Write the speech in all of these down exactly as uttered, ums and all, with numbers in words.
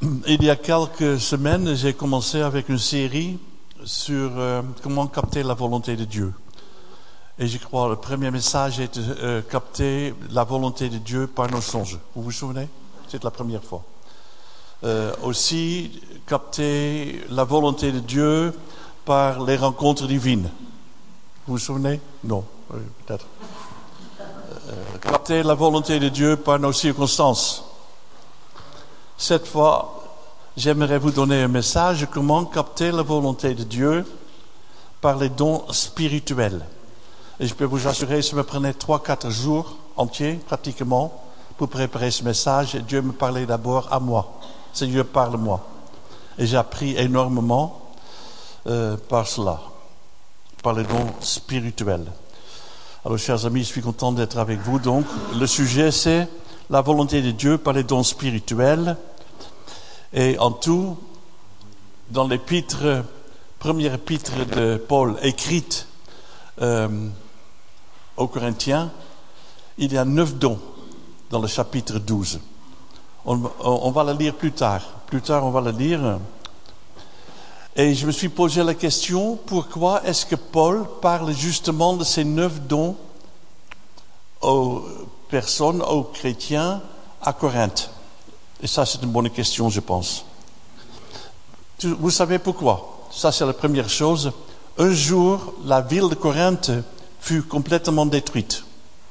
Il y a quelques semaines, j'ai commencé avec une série sur euh, comment capter la volonté de Dieu. Et je crois le premier message était euh, capter la volonté de Dieu par nos songes. Vous vous souvenez? C'est la première fois. Euh, aussi, capter la volonté de Dieu par les rencontres divines. Vous vous souvenez? Non, oui, peut-être. Euh, capter la volonté de Dieu par nos circonstances. Cette fois, j'aimerais vous donner un message, comment capter la volonté de Dieu par les dons spirituels. Et je peux vous assurer, ça me prenait trois, quatre jours entiers, pratiquement, pour préparer ce message. Et Dieu me parlait d'abord à moi. Seigneur, parle-moi. Et j'ai appris énormément euh, par cela, par les dons spirituels. Alors, chers amis, je suis content d'être avec vous. Donc, le sujet, c'est la volonté de Dieu par les dons spirituels. Et en tout, dans l'épître, première épître de Paul, écrite euh, aux Corinthiens, il y a neuf dons dans le chapitre douze. On, on va le lire plus tard. Plus tard, on va le lire. Et je me suis posé la question, pourquoi est-ce que Paul parle justement de ces neuf dons aux personnes, aux chrétiens à Corinthe? Et ça, c'est une bonne question, je pense. Vous savez pourquoi? Ça, c'est la première chose. Un jour, la ville de Corinthe fut complètement détruite.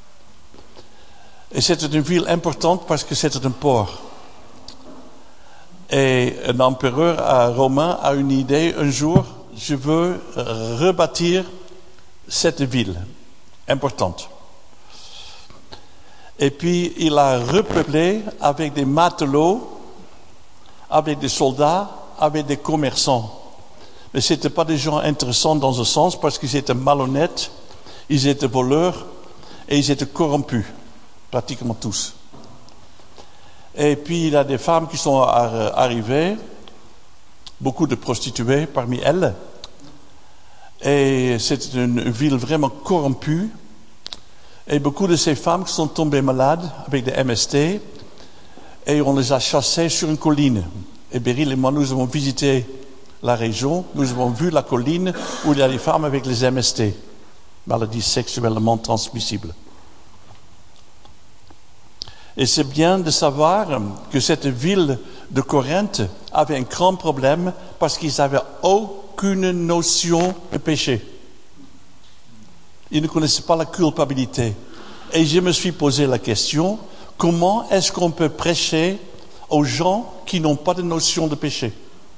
Et c'était une ville importante parce que c'était un port. Et un empereur romain a une idée, un jour, je veux rebâtir cette ville importante. Et puis, il a repeuplé avec des matelots, avec des soldats, avec des commerçants. Mais ce n'étaient pas des gens intéressants dans un sens parce qu'ils étaient malhonnêtes, ils étaient voleurs et ils étaient corrompus, pratiquement tous. Et puis, il y a des femmes qui sont arrivées, beaucoup de prostituées parmi elles. Et c'était une ville vraiment corrompue. Et beaucoup de ces femmes sont tombées malades avec des M S T et on les a chassées sur une colline. Et Beryl et moi, nous avons visité la région, nous avons vu la colline où il y a des femmes avec les M S T, maladies sexuellement transmissibles. Et c'est bien de savoir que cette ville de Corinthe avait un grand problème parce qu'ils n'avaient aucune notion de péché. Ils ne connaissaient pas la culpabilité. Et je me suis posé la question, comment est-ce qu'on peut prêcher aux gens qui n'ont pas de notion de péché?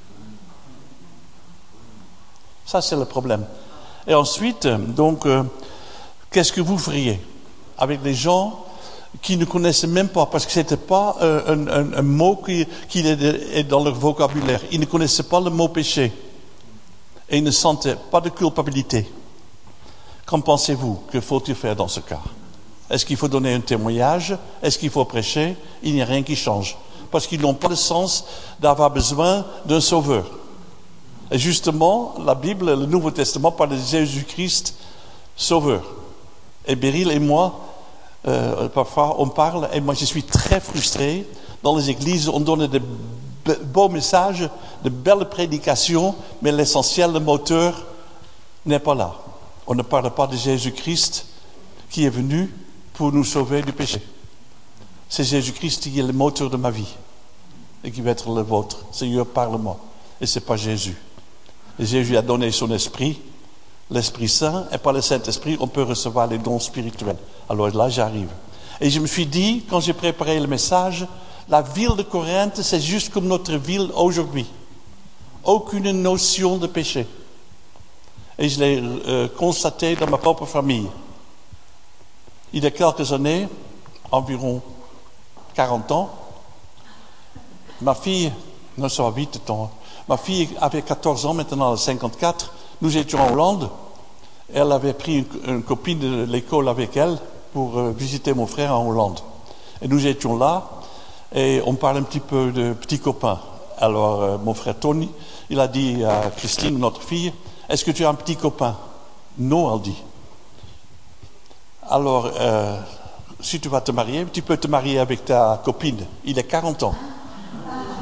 Ça, c'est le problème. Et ensuite, donc, euh, qu'est-ce que vous feriez avec les gens qui ne connaissaient même pas, parce que ce n'était pas euh, un, un, un mot qui, qui est dans leur vocabulaire. Ils ne connaissaient pas le mot péché. Et ils ne sentaient pas de culpabilité. Qu'en pensez-vous? Que faut-il faire dans ce cas? Est-ce qu'il faut donner un témoignage? Est-ce qu'il faut prêcher? Il n'y a rien qui change. Parce qu'ils n'ont pas le sens d'avoir besoin d'un sauveur. Et justement, la Bible, le Nouveau Testament parle de Jésus-Christ sauveur. Et Beryl et moi, euh, parfois on parle, et moi je suis très frustré. Dans les églises, on donne de beaux messages, de belles prédications, mais l'essentiel, le moteur, n'est pas là. On ne parle pas de Jésus-Christ qui est venu pour nous sauver du péché. C'est Jésus-Christ qui est le moteur de ma vie et qui va être le vôtre. Seigneur, parle-moi. Et ce n'est pas Jésus. Et Jésus a donné son esprit, l'Esprit Saint, et par le Saint-Esprit, on peut recevoir les dons spirituels. Alors là, j'arrive. Et je me suis dit, quand j'ai préparé le message, la ville de Corinthe, c'est juste comme notre ville aujourd'hui. Aucune notion de péché. Et je l'ai euh, constaté dans ma propre famille. Il y a quelques années, environ quarante ans, ma fille, non, ça va vite, temps. Ma fille avait quatorze ans, maintenant elle a cinquante-quatre. Nous étions en Hollande. Elle avait pris une, une copine de l'école avec elle pour euh, visiter mon frère en Hollande. Et nous étions là et on parle un petit peu de petits copains. Alors, euh, mon frère Tony, il a dit à Christine, notre fille, est-ce que tu as un petit copain? Non, elle dit. Alors, euh, si tu vas te marier, tu peux te marier avec ta copine. Il a quarante ans.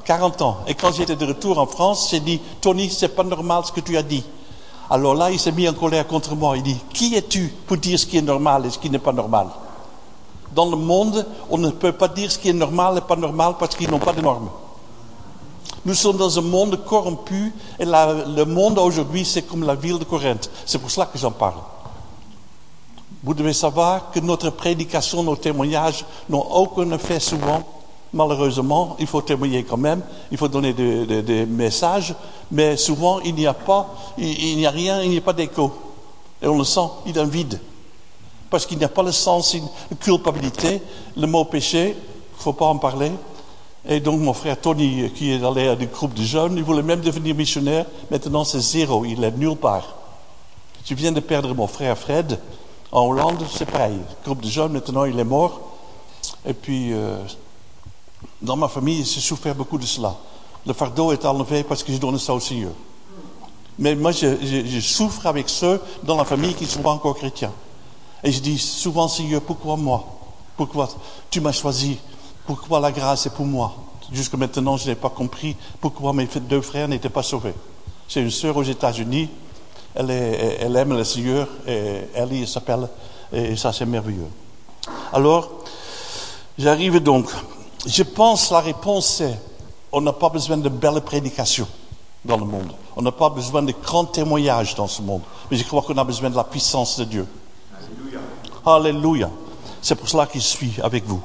quarante ans. Et quand j'étais de retour en France, j'ai dit, Tony, c'est pas normal ce que tu as dit. Alors là, il s'est mis en colère contre moi. Il dit, qui es-tu pour dire ce qui est normal et ce qui n'est pas normal? Dans le monde, on ne peut pas dire ce qui est normal et pas normal parce qu'ils n'ont pas de normes. Nous sommes dans un monde corrompu et la, le monde aujourd'hui, c'est comme la ville de Corinthe. C'est pour cela que j'en parle. Vous devez savoir que notre prédication, nos témoignages n'ont aucun effet souvent. Malheureusement, il faut témoigner quand même, il faut donner des, des, des messages, mais souvent il n'y a pas, il, il n'y a rien, il n'y a pas d'écho. Et on le sent, il y a un vide. Parce qu'il n'y a pas le sens, une culpabilité, le mot péché, il ne faut pas en parler. Et donc mon frère Tony, qui est allé à des groupes de jeunes, il voulait même devenir missionnaire, maintenant c'est zéro, il est nulle part. Je viens de perdre mon frère Fred, en Hollande, c'est pareil. Le groupe de jeunes, maintenant il est mort. Et puis... Euh, Dans ma famille, j'ai souffert beaucoup de cela. Le fardeau est enlevé parce que je donne ça au Seigneur. Mais moi, je, je, je souffre avec ceux dans la famille qui ne sont pas encore chrétiens. Et je dis souvent, Seigneur, pourquoi moi? Pourquoi tu m'as choisi? Pourquoi la grâce est pour moi? Jusqu'à maintenant, je n'ai pas compris pourquoi mes deux frères n'étaient pas sauvés. J'ai une sœur aux États-Unis, elle, est, elle aime le Seigneur, et Ellie s'appelle, et ça c'est merveilleux. Alors, j'arrive donc... Je pense que la réponse c'est, on n'a pas besoin de belles prédications dans le monde. On n'a pas besoin de grands témoignages dans ce monde. Mais je crois qu'on a besoin de la puissance de Dieu. Alléluia. Alléluia. C'est pour cela que je suis avec vous.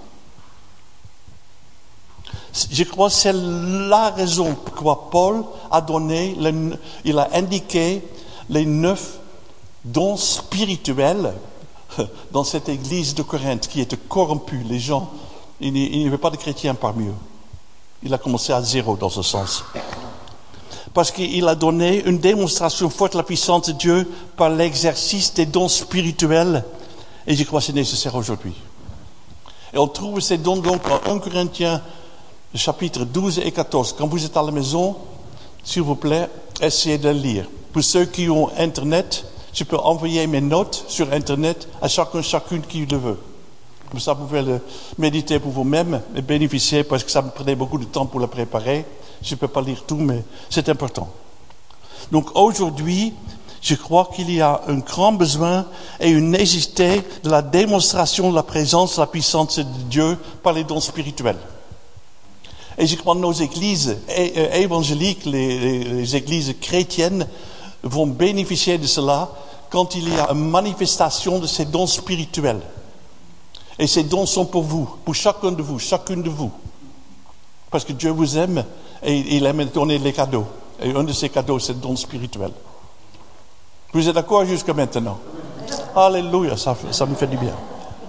Je crois que c'est la raison pourquoi Paul a donné, le, il a indiqué les neuf dons spirituels dans cette église de Corinthe qui était corrompue. Les gens... Il n'y avait pas de chrétiens parmi eux. Il a commencé à zéro dans ce sens. Parce qu'il a donné une démonstration forte de la puissance de Dieu par l'exercice des dons spirituels. Et je crois que c'est nécessaire aujourd'hui. Et on trouve ces dons donc en premier Corinthiens chapitre douze et quatorze. Quand vous êtes à la maison, s'il vous plaît, essayez de le lire. Pour ceux qui ont Internet, je peux envoyer mes notes sur Internet à chacun, chacune qui le veut. Comme ça, vous pouvez le méditer pour vous-même et bénéficier parce que ça me prenait beaucoup de temps pour le préparer. Je ne peux pas lire tout, mais c'est important. Donc aujourd'hui, je crois qu'il y a un grand besoin et une nécessité de la démonstration de la présence, de la puissance de Dieu par les dons spirituels. Et je crois que nos églises évangéliques, les, les, les églises chrétiennes, vont bénéficier de cela quand il y a une manifestation de ces dons spirituels. Et ces dons sont pour vous, pour chacun de vous, chacune de vous. Parce que Dieu vous aime et il aime donner les cadeaux. Et un de ces cadeaux, c'est le don spirituel. Vous êtes d'accord jusqu'à maintenant? Alléluia, ça, ça me fait du bien.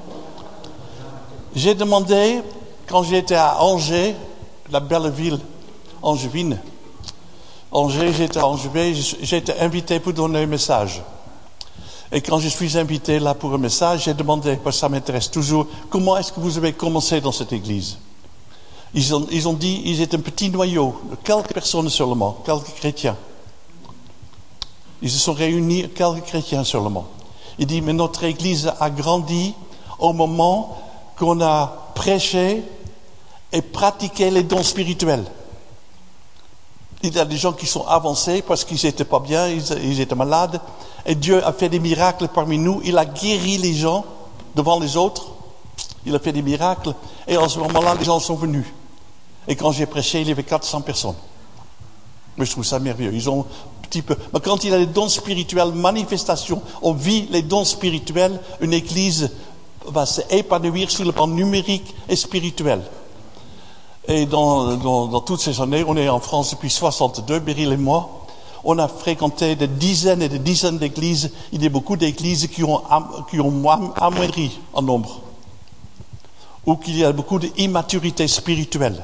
J'ai demandé, quand j'étais à Angers, la belle ville angevine, Angers, j'étais à Angers, j'ai été invité pour donner un message. Et quand je suis invité là pour un message, j'ai demandé, parce que ça m'intéresse toujours, comment est-ce que vous avez commencé dans cette église? Ils ont, ils ont dit, ils étaient un petit noyau, quelques personnes seulement, quelques chrétiens. Ils se sont réunis, quelques chrétiens seulement. Il dit, mais notre église a grandi au moment qu'on a prêché et pratiqué les dons spirituels. Il y a des gens qui sont avancés parce qu'ils n'étaient pas bien, ils, ils étaient malades. Et Dieu a fait des miracles parmi nous. Il a guéri les gens devant les autres. Il a fait des miracles. Et en ce moment-là, les gens sont venus. Et quand j'ai prêché, il y avait quatre cents personnes. Mais je trouve ça merveilleux. Ils ont un petit peu... Mais quand il y a des dons spirituels, manifestations, on vit les dons spirituels, une église va s'épanouir sur le plan numérique et spirituel. Et dans, dans, dans toutes ces années, on est en France depuis soixante-deux, Beryl et moi, on a fréquenté des dizaines et des dizaines d'églises. Il y a beaucoup d'églises qui ont, qui ont amoindri en nombre. Ou qu'il y a beaucoup d'immaturité spirituelle.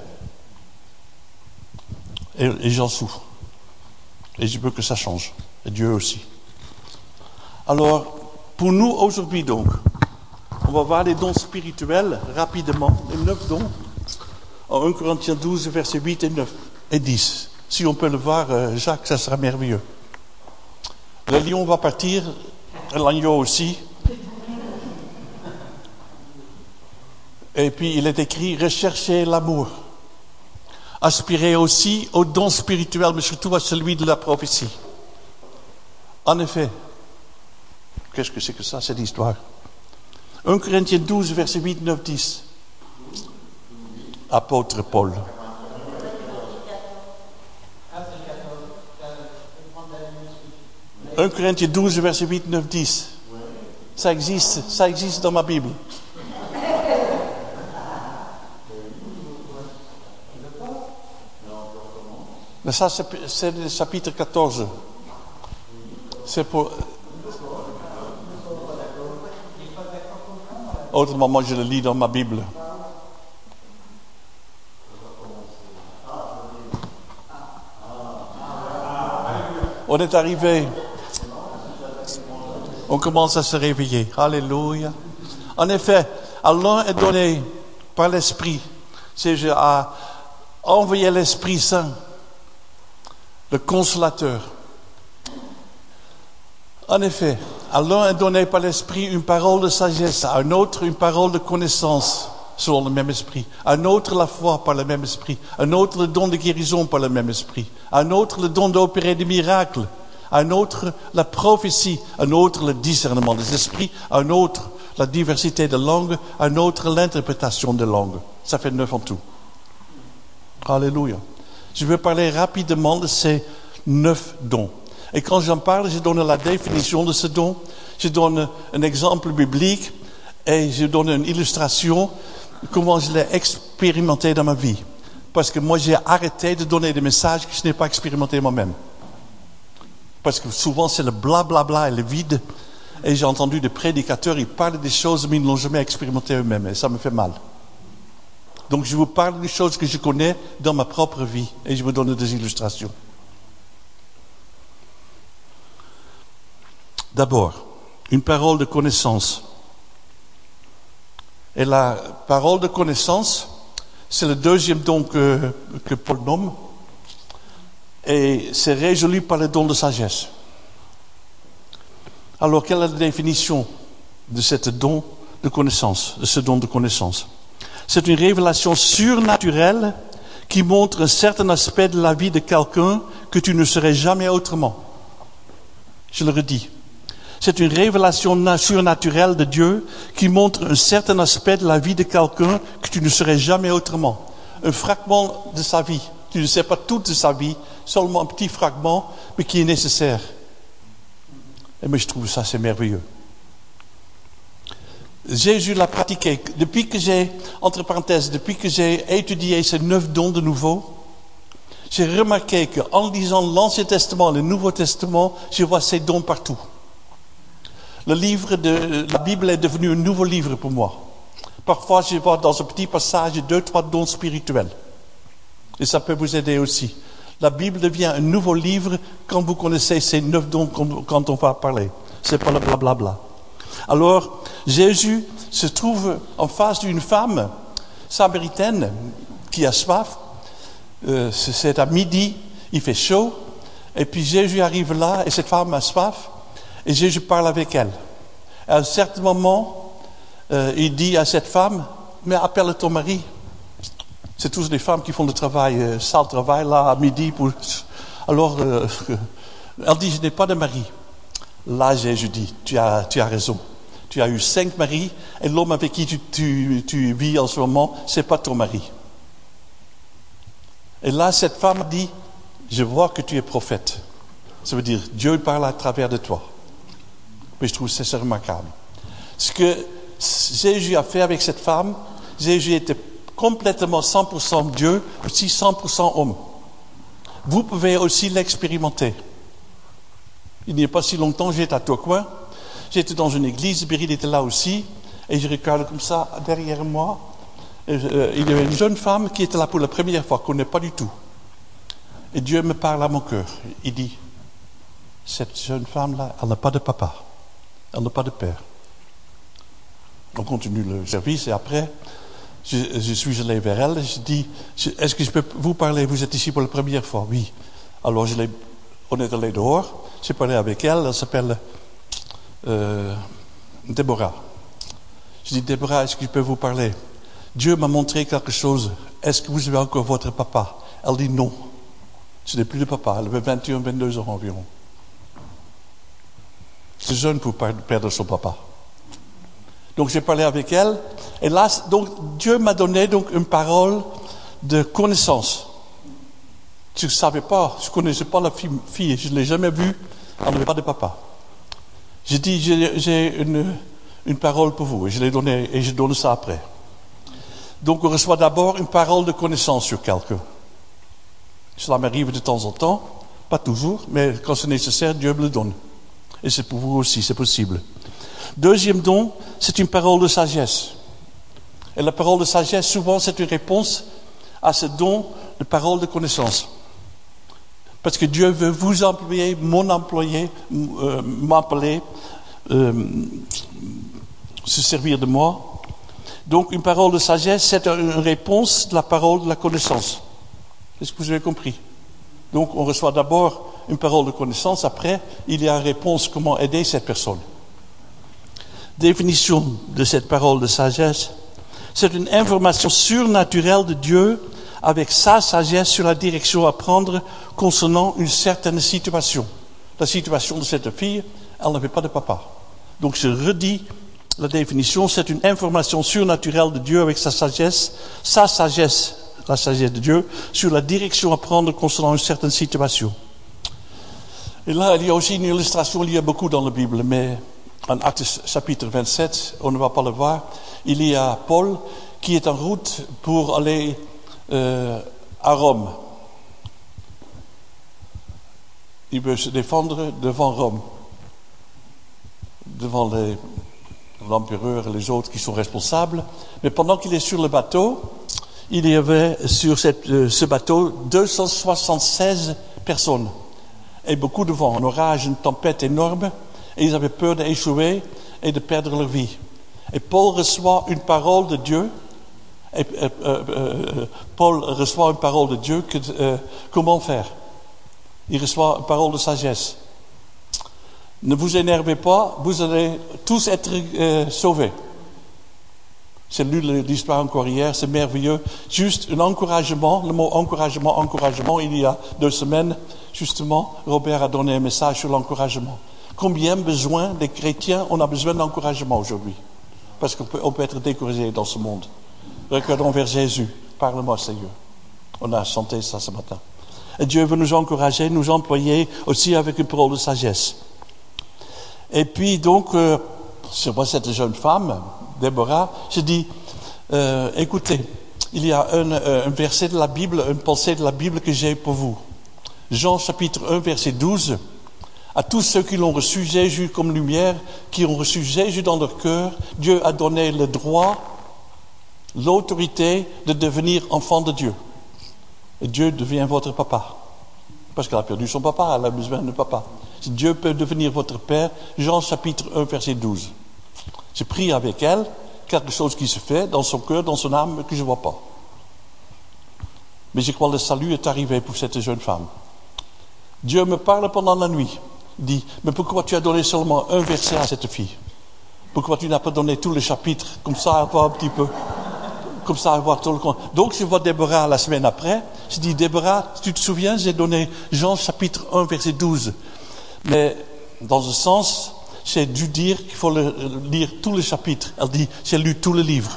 Et, et j'en souffre. Et je veux que ça change. Et Dieu aussi. Alors, pour nous aujourd'hui donc, on va voir les dons spirituels rapidement, les neuf dons. En premier Corinthiens douze, versets huit et neuf et dix. Si on peut le voir, euh, Jacques, ça sera merveilleux. Le lion va partir, l'agneau aussi. Et puis il est écrit, recherchez l'amour. Aspirez aussi au don spirituel, mais surtout à celui de la prophétie. En effet, qu'est-ce que c'est que ça, cette histoire? un Corinthiens douze, versets huit, neuf, dix. Apôtre Paul. un Corinthiens douze, versets huit, neuf, dix. Ça existe, ça existe dans ma Bible. Mais ça, c'est, c'est le chapitre quatorze. C'est pour... Autrement, moi, je le lis dans ma Bible. On est arrivé. On commence à se réveiller. Alléluia. En effet, à l'un est donné par l'Esprit. C'est Jésus a envoyé l'Esprit Saint, le Consolateur. En effet, à l'un est donné par l'Esprit une parole de sagesse, à un autre une parole de connaissance, selon le même Esprit, à un autre la foi par le même Esprit, à un autre le don de guérison par le même Esprit, à un autre le don d'opérer des miracles, à un autre la prophétie, à un autre le discernement des esprits, à un autre la diversité de langues, à un autre l'interprétation de langues. Ça fait neuf en tout. Alléluia. Je vais parler rapidement de ces neuf dons. Et quand j'en parle, je donne la définition de ce don, je donne un exemple biblique et je donne une illustration comment je l'ai expérimenté dans ma vie. Parce que moi, j'ai arrêté de donner des messages que je n'ai pas expérimenté moi-même. Parce que souvent, c'est le blablabla bla bla et le vide. Et j'ai entendu des prédicateurs, ils parlent des choses, mais ils ne l'ont jamais expérimenté eux-mêmes. Et ça me fait mal. Donc, je vous parle des choses que je connais dans ma propre vie. Et je vous donne des illustrations. D'abord, une parole de connaissance. Et la parole de connaissance, c'est le deuxième don que, que Paul nomme. Et c'est résolu par le don de sagesse. Alors, quelle est la définition de ce don de connaissance, de ce don de connaissance? C'est une révélation surnaturelle qui montre un certain aspect de la vie de quelqu'un que tu ne saurais jamais autrement. Je le redis. C'est une révélation surnaturelle de Dieu qui montre un certain aspect de la vie de quelqu'un que tu ne saurais jamais autrement. Un fragment de sa vie. Tu ne sais pas tout de sa vie, seulement un petit fragment, mais qui est nécessaire. Et moi, je trouve ça, c'est merveilleux. Jésus l'a pratiqué. Depuis que j'ai, entre parenthèses, depuis que j'ai étudié ces neuf dons de nouveau, j'ai remarqué qu'en lisant l'Ancien Testament et le Nouveau Testament, je vois ces dons partout. Le livre de la Bible est devenu un nouveau livre pour moi. Parfois, je vois dans un petit passage deux, trois dons spirituels. Et ça peut vous aider aussi. La Bible devient un nouveau livre quand vous connaissez ces neuf dons quand on va parler. C'est pas le blablabla. Alors, Jésus se trouve en face d'une femme samaritaine qui a soif. Euh, c'est à midi, il fait chaud. Et puis Jésus arrive là et cette femme a soif. Et Jésus parle avec elle. À un certain moment, euh, il dit à cette femme, mais appelle ton mari. C'est tous des femmes qui font le travail, euh, sale travail, là, à midi. Pour... Alors, euh, elle dit, je n'ai pas de mari. Là, Jésus dit, tu as, tu as raison. Tu as eu cinq maris, et l'homme avec qui tu, tu, tu vis en ce moment, c'est pas ton mari. Et là, cette femme dit, je vois que tu es prophète. Ça veut dire, Dieu parle à travers de toi. Mais je trouve que c'est remarquable. Ce que Jésus a fait avec cette femme, Jésus était complètement cent pour cent Dieu, aussi cent pour cent homme. Vous pouvez aussi l'expérimenter. Il n'y a pas si longtemps, j'étais à Tourcoing. J'étais dans une église, Beryl était là aussi. Et je regarde comme ça, derrière moi. Et, euh, il y avait une jeune femme qui était là pour la première fois, qu'on ne connaît pas du tout. Et Dieu me parle à mon cœur. Il dit, cette jeune femme-là, elle n'a pas de papa. Elle n'a pas de père. On continue le service et après, je, je suis allé vers elle et je dis, est-ce que je peux vous parler? Vous êtes ici pour la première fois? Oui. Alors je l'ai, on est allé dehors, j'ai parlé avec elle, elle s'appelle euh, Déborah. Je dis, Déborah, est-ce que je peux vous parler? Dieu m'a montré quelque chose. Est-ce que vous avez encore votre papa? Elle dit non. Ce n'est plus de papa. Elle avait vingt et un, vingt-deux ans environ. C'est jeune pour perdre son papa. Donc j'ai parlé avec elle. Et là, donc, Dieu m'a donné donc une parole de connaissance. Je ne savais pas, je ne connaissais pas la fille, fille je ne l'ai jamais vue, elle n'avait pas de papa. J'ai dit, j'ai, j'ai une, une parole pour vous, et je l'ai donnée, et je donne ça après. Donc on reçoit d'abord une parole de connaissance sur quelqu'un. Cela m'arrive de temps en temps, pas toujours, mais quand c'est nécessaire, Dieu me le donne. Et c'est pour vous aussi, c'est possible. Deuxième don, c'est une parole de sagesse. Et la parole de sagesse, souvent, c'est une réponse à ce don de parole de connaissance. Parce que Dieu veut vous employer, mon employé, euh, m'appeler, euh, se servir de moi. Donc, une parole de sagesse, c'est une réponse de la parole de la connaissance. Est-ce que vous avez compris? Donc, on reçoit d'abord une parole de connaissance. Après, il y a une réponse, comment aider cette personne. Définition de cette parole de sagesse. C'est une information surnaturelle de Dieu avec sa sagesse sur la direction à prendre concernant une certaine situation. La situation de cette fille, elle n'avait pas de papa. Donc je redis la définition, c'est une information surnaturelle de Dieu avec sa sagesse, sa sagesse, la sagesse de Dieu, sur la direction à prendre concernant une certaine situation. Et là, il y a aussi une illustration, il y a beaucoup dans la Bible, mais en Actes chapitre vingt-sept, on ne va pas le voir, il y a Paul qui est en route pour aller euh, à Rome. Il veut se défendre devant Rome, devant les, l'empereur et les autres qui sont responsables. Mais pendant qu'il est sur le bateau, il y avait sur cette, euh, ce bateau deux cent soixante-seize personnes et beaucoup de vent, un orage, une tempête énorme, et ils avaient peur d'échouer et de perdre leur vie. Et Paul reçoit une parole de Dieu. Et, euh, euh, euh, Paul reçoit une parole de Dieu. Que, euh, comment faire? Il reçoit une parole de sagesse. Ne vous énervez pas, vous allez tous être euh, sauvés. J'ai lu l'histoire encore hier, c'est merveilleux. Juste un encouragement, le mot encouragement, encouragement. Il y a deux semaines, justement, Robert a donné un message sur l'encouragement. Combien besoin des chrétiens on a besoin d'encouragement aujourd'hui? Parce qu'on peut, on peut être découragé dans ce monde. Regardons vers Jésus. Parle-moi, Seigneur. On a chanté ça ce matin. Et Dieu veut nous encourager, nous employer aussi avec une parole de sagesse. Et puis donc, euh, je vois cette jeune femme, Déborah, je dis, euh, écoutez, il y a un, un verset de la Bible, une pensée de la Bible que j'ai pour vous. Jean chapitre un, verset douze. À tous ceux qui l'ont reçu Jésus comme lumière, qui ont reçu Jésus dans leur cœur, Dieu a donné le droit, l'autorité de devenir enfant de Dieu. Et Dieu devient votre papa. Parce qu'elle a perdu son papa, elle a besoin de papa. Si Dieu peut devenir votre père, Jean chapitre un, verset douze. J'ai pris avec elle quelque chose qui se fait dans son cœur, dans son âme, que je ne vois pas. Mais je crois que le salut est arrivé pour cette jeune femme. Dieu me parle pendant la nuit. Il dit, mais pourquoi tu as donné seulement un verset à cette fille? Pourquoi tu n'as pas donné tous les chapitres? Comme ça, elle voit un petit peu. Comme ça, elle voit tout le compte. Donc, je vois Déborah la semaine après. Je dis, Déborah, tu te souviens, j'ai donné Jean chapitre un, verset douze. Mais, dans un sens, j'ai dû dire qu'il faut le, lire tous les chapitres. Elle dit, j'ai lu tous les livres.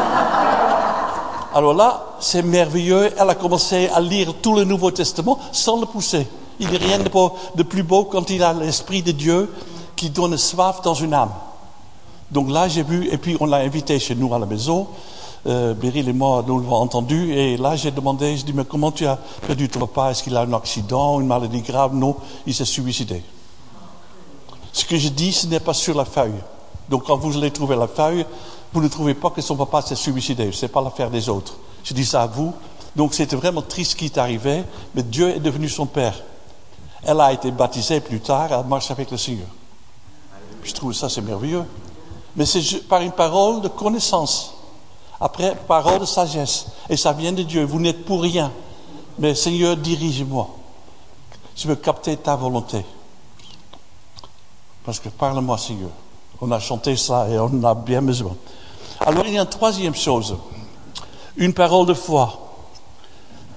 Alors là, c'est merveilleux. Elle a commencé à lire tout le Nouveau Testament sans le pousser. Il n'y a rien de, beau, de plus beau quand il a l'Esprit de Dieu qui donne soif dans une âme. Donc là, j'ai vu, et puis on l'a invité chez nous à la maison. Euh, Beryl et moi, nous l'avons entendu. Et là, j'ai demandé, je dis, mais comment tu as perdu ton papa? Est-ce qu'il a un accident, une maladie grave? Non, il s'est suicidé. Ce que je dis, ce n'est pas sur la feuille. Donc quand vous allez trouver la feuille, vous ne trouvez pas que son papa s'est suicidé. Ce n'est pas l'affaire des autres. Je dis ça à vous. Donc c'était vraiment triste ce qui est arrivé, mais Dieu est devenu son père. Elle a été baptisée plus tard, elle marche avec le Seigneur. Je trouve ça, c'est merveilleux. Mais c'est par une parole de connaissance. Après, parole de sagesse. Et ça vient de Dieu. Vous n'êtes pour rien. Mais Seigneur, dirige-moi. Je veux capter ta volonté. Parce que parle-moi, Seigneur. On a chanté ça et on en a bien besoin. Alors, il y a une troisième chose. Une parole de foi.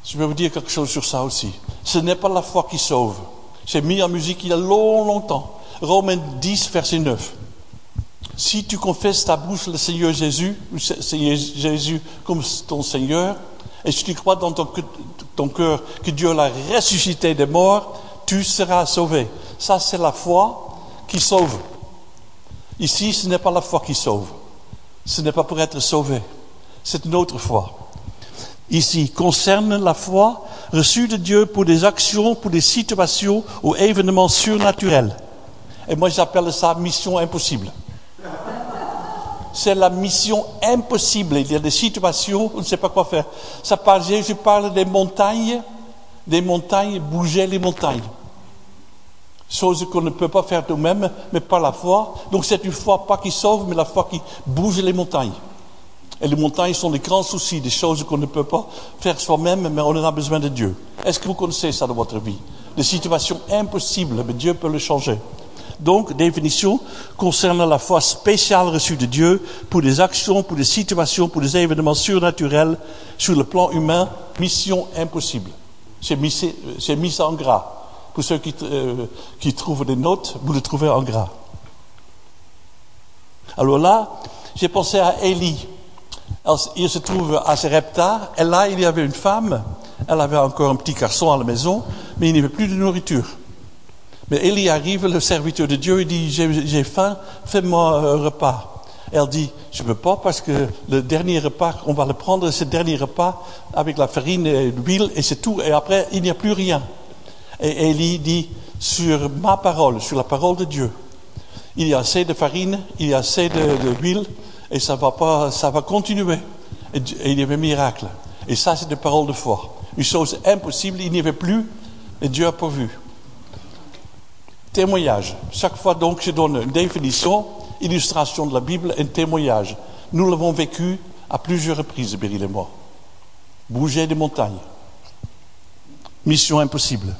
Je vais vous dire quelque chose sur ça aussi. Ce n'est pas la foi qui sauve. J'ai mis en musique il y a long, longtemps. Romains dix, verset neuf. Si tu confesses ta bouche le Seigneur Jésus, le Seigneur Jésus comme ton Seigneur, et si tu crois dans ton, ton cœur que Dieu l'a ressuscité des morts, tu seras sauvé. Ça, c'est la foi qui sauve. Ici, ce n'est pas la foi qui sauve. Ce n'est pas pour être sauvé. C'est une autre foi. Ici, concerne la foi reçue de Dieu pour des actions, pour des situations ou événements surnaturels. Et moi, j'appelle ça mission impossible. C'est la mission impossible. Il y a des situations où on ne sait pas quoi faire. Ça parle, je parle des montagnes, des montagnes, bouger les montagnes. Chose qu'on ne peut pas faire nous-mêmes, mais par la foi. Donc c'est une foi pas qui sauve, mais la foi qui bouge les montagnes. Et les montagnes sont des grands soucis, des choses qu'on ne peut pas faire soi-même, mais on en a besoin de Dieu. Est-ce que vous connaissez ça dans votre vie? Des situations impossibles, mais Dieu peut les changer. Donc, définition concernant la foi spéciale reçue de Dieu pour des actions, pour des situations, pour des événements surnaturels sur le plan humain, mission impossible. C'est mis, c'est mis en gras. Pour ceux qui, euh, qui trouvent des notes, vous le trouvez en gras. Alors là, j'ai pensé à Élie. Il se trouve à Sarepta, et là, il y avait une femme, elle avait encore un petit garçon à la maison, mais il n'y avait plus de nourriture. Mais Élie arrive, le serviteur de Dieu, il dit, j'ai, j'ai faim, fais-moi un repas. Elle dit, je ne peux pas parce que le dernier repas, on va le prendre, ce dernier repas, avec la farine et l'huile, et c'est tout, et après, il n'y a plus rien. Et Élie dit, sur ma parole, sur la parole de Dieu, il y a assez de farine, il y a assez de, de l'huile, et ça va pas, ça va continuer. Et, et il y avait un miracle. Et ça, c'est des paroles de foi. Une chose impossible, il n'y avait plus, et Dieu a pourvu. Témoignage. Chaque fois donc je donne une définition, illustration de la Bible, un témoignage. Nous l'avons vécu à plusieurs reprises, Beryl et moi. Bouger des montagnes. Mission impossible.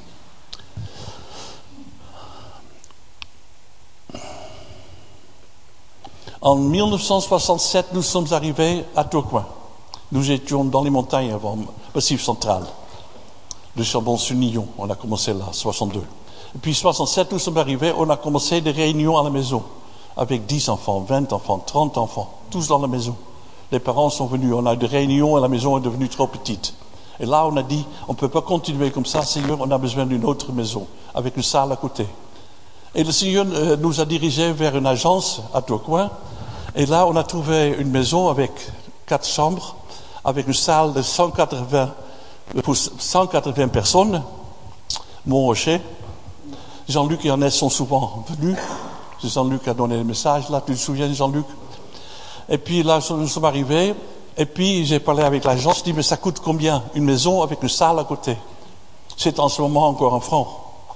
En dix-neuf cent soixante-sept, nous sommes arrivés à Tourcoing. Nous étions dans les montagnes avant le Massif central. De Chambon-sur-Nyon, on a commencé là, soixante-deux. Et puis soixante-sept, nous sommes arrivés, on a commencé des réunions à la maison. Avec dix enfants, vingt enfants, trente enfants, tous dans la maison. Les parents sont venus, on a des réunions et la maison est devenue trop petite. Et là, on a dit, on ne peut pas continuer comme ça, Seigneur, on a besoin d'une autre maison, avec une salle à côté. Et le Seigneur euh, nous a dirigés vers une agence à Tourcoing. Et là, on a trouvé une maison avec quatre chambres, avec une salle de cent quatre-vingts, pour cent quatre-vingts personnes. Montrocher. Jean-Luc et Annette sont souvent venus. Jean-Luc a donné le message, là, tu te souviens, Jean-Luc? Et puis là, nous sommes arrivés. Et puis, j'ai parlé avec l'agence, je dis, mais ça coûte combien? Une maison avec une salle à côté. C'est en ce moment encore un franc.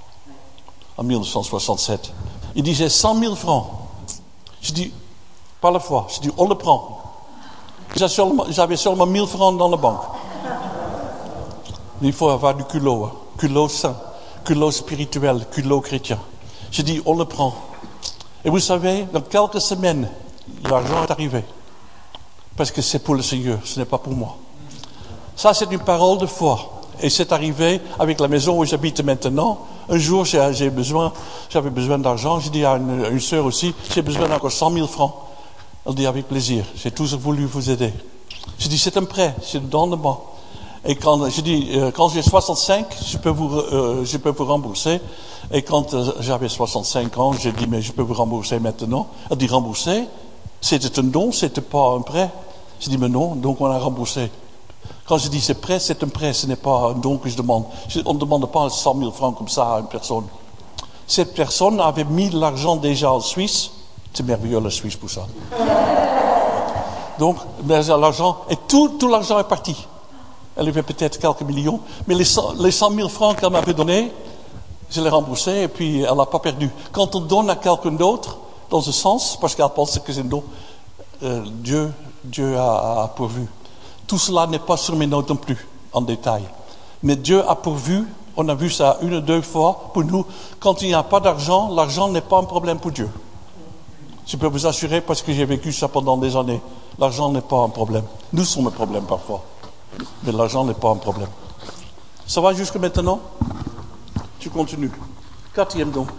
En dix-neuf cent soixante-sept. Il disait cent mille francs. Je dis, par la foi, je dis, on le prend. J'avais seulement, j'avais seulement mille francs dans la banque. Mais il faut avoir du culot, hein. Culot saint, culot spirituel, culot chrétien. Je dis, on le prend. Et vous savez, dans quelques semaines, l'argent est arrivé. Parce que c'est pour le Seigneur, ce n'est pas pour moi. Ça, c'est une parole de foi. Et c'est arrivé avec la maison où j'habite maintenant. Un jour, j'ai, j'ai besoin, j'avais besoin d'argent. J'ai dit à une, une sœur aussi, j'ai besoin d'encore cent mille francs. Elle dit avec plaisir, j'ai toujours voulu vous aider. Je dis, c'est un prêt, c'est le don de moi. Et quand, je dis, euh, quand j'ai soixante-cinq, je peux vous, euh, je peux vous rembourser. Et quand euh, j'avais soixante-cinq ans, j'ai dit, mais je peux vous rembourser maintenant. Elle dit, rembourser? C'était un don, c'était pas un prêt. Je dis, mais non, donc on a remboursé. Quand je dis c'est prêt, c'est un prêt, ce n'est pas un don que je demande. Je, on ne demande pas cent mille francs comme ça à une personne. Cette personne avait mis de l'argent déjà en Suisse. C'est merveilleux la Suisse pour ça. Donc, l'argent, et tout, tout l'argent est parti. Elle avait peut-être quelques millions, mais les cent, les cent mille francs qu'elle m'avait donnés, je les remboursé et puis elle n'a pas perdu. Quand on donne à quelqu'un d'autre, dans ce sens, parce qu'elle pense que c'est un don, euh, Dieu, Dieu a, a pourvu. Tout cela n'est pas sur mes notes non plus, en détail. Mais Dieu a pourvu, on a vu ça une ou deux fois, pour nous, quand il n'y a pas d'argent, l'argent n'est pas un problème pour Dieu. Je peux vous assurer, parce que j'ai vécu ça pendant des années, l'argent n'est pas un problème. Nous sommes un problème parfois, mais l'argent n'est pas un problème. Ça va jusque maintenant? Tu continues. Quatrième don.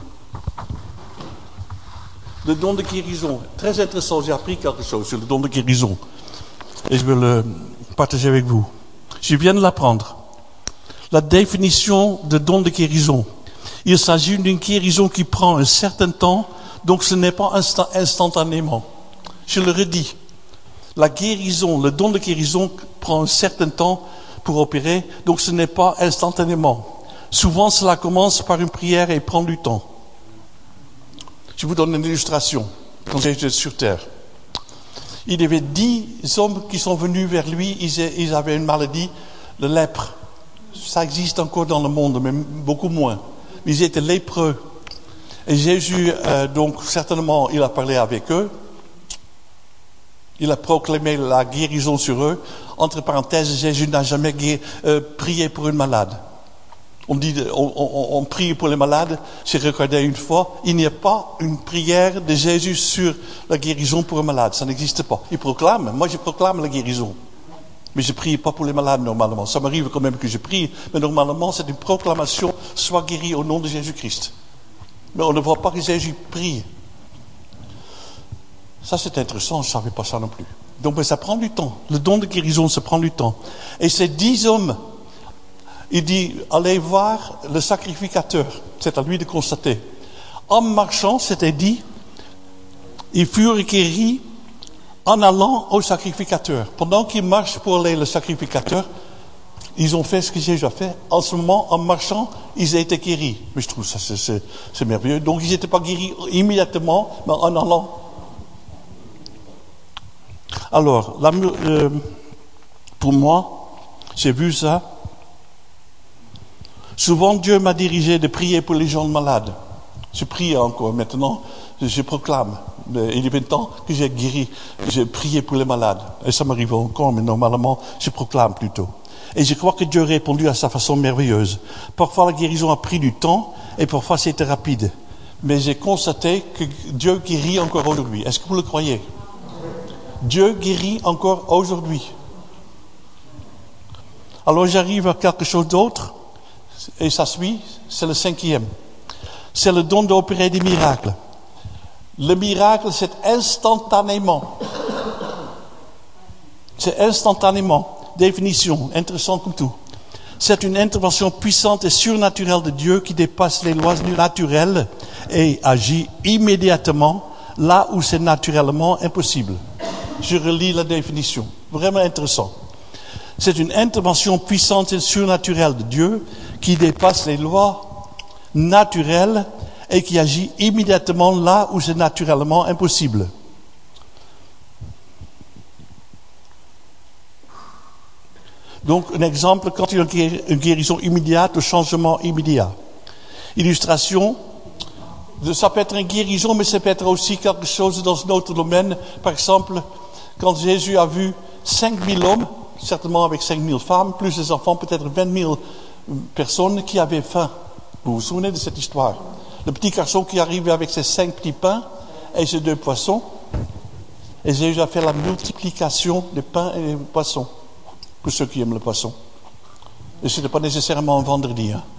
Le don de guérison. Très intéressant, j'ai appris quelque chose sur le don de guérison. Et je vais le partager avec vous. Je viens de l'apprendre. La définition de don de guérison. Il s'agit d'une guérison qui prend un certain temps, donc ce n'est pas instant, instantanément. Je le redis. La guérison, le don de guérison prend un certain temps pour opérer, donc ce n'est pas instantanément. Souvent, cela commence par une prière et prend du temps. Je vous donne une illustration. Quand j'étais sur terre, il y avait dix hommes qui sont venus vers lui. Ils avaient une maladie, le lèpre. Ça existe encore dans le monde, mais beaucoup moins. Ils étaient lépreux. Et Jésus, euh, donc certainement, il a parlé avec eux. Il a proclamé la guérison sur eux. Entre parenthèses, Jésus n'a jamais gué- euh, prié pour une malade. On dit, on, on, on prie pour les malades. J'ai regardé une fois, il n'y a pas une prière de Jésus sur la guérison pour un malade. Ça n'existe pas. Il proclame. Moi, je proclame la guérison. Mais je prie pas pour les malades normalement. Ça m'arrive quand même que je prie. Mais normalement, c'est une proclamation. Sois guéri au nom de Jésus-Christ. Mais on ne voit pas que Jésus prie. Ça, c'est intéressant. Je ne savais pas ça non plus. Donc, mais ça prend du temps. Le don de guérison, ça prend du temps. Et ces dix hommes, il dit, allez voir le sacrificateur. C'est à lui de constater. En marchant, c'était dit, ils furent guéris en allant au sacrificateur. Pendant qu'ils marchent pour aller au sacrificateur, ils ont fait ce que Jésus a fait. En ce moment, en marchant, ils ont été guéris. Mais je trouve ça, c'est, c'est, c'est merveilleux. Donc, ils n'étaient pas guéris immédiatement, mais en allant. Alors, la, euh, pour moi, j'ai vu ça. Souvent, Dieu m'a dirigé de prier pour les gens malades. Je prie encore maintenant, je proclame. Il y a vingt ans que j'ai guéri, j'ai prié pour les malades. Et ça m'arrive encore, mais normalement, je proclame plutôt. Et je crois que Dieu a répondu à sa façon merveilleuse. Parfois, la guérison a pris du temps, et parfois, c'était rapide. Mais j'ai constaté que Dieu guérit encore aujourd'hui. Est-ce que vous le croyez? Dieu guérit encore aujourd'hui. Alors, j'arrive à quelque chose d'autre. Et ça suit, c'est le cinquième. C'est le don d'opérer des miracles. Le miracle, c'est instantanément. C'est instantanément. Définition, intéressant comme tout. C'est une intervention puissante et surnaturelle de Dieu qui dépasse les lois naturelles et agit immédiatement là où c'est naturellement impossible. Je relis la définition. Vraiment intéressant. C'est une intervention puissante et surnaturelle de Dieu qui dépasse les lois naturelles et qui agit immédiatement là où c'est naturellement impossible. Donc, un exemple, quand il y a une guérison immédiate, un changement immédiat. Illustration, ça peut être une guérison, mais ça peut être aussi quelque chose dans un autre domaine. Par exemple, quand Jésus a vu cinq mille hommes, certainement avec cinq mille femmes, plus les enfants, peut-être vingt mille personnes qui avaient faim. Vous vous souvenez de cette histoire? Le petit garçon qui arrivait avec ses cinq petits pains et ses deux poissons. Et Jésus a fait la multiplication des pains et des poissons. Pour ceux qui aiment le poisson. Et ce n'était pas nécessairement un vendredi. Hein.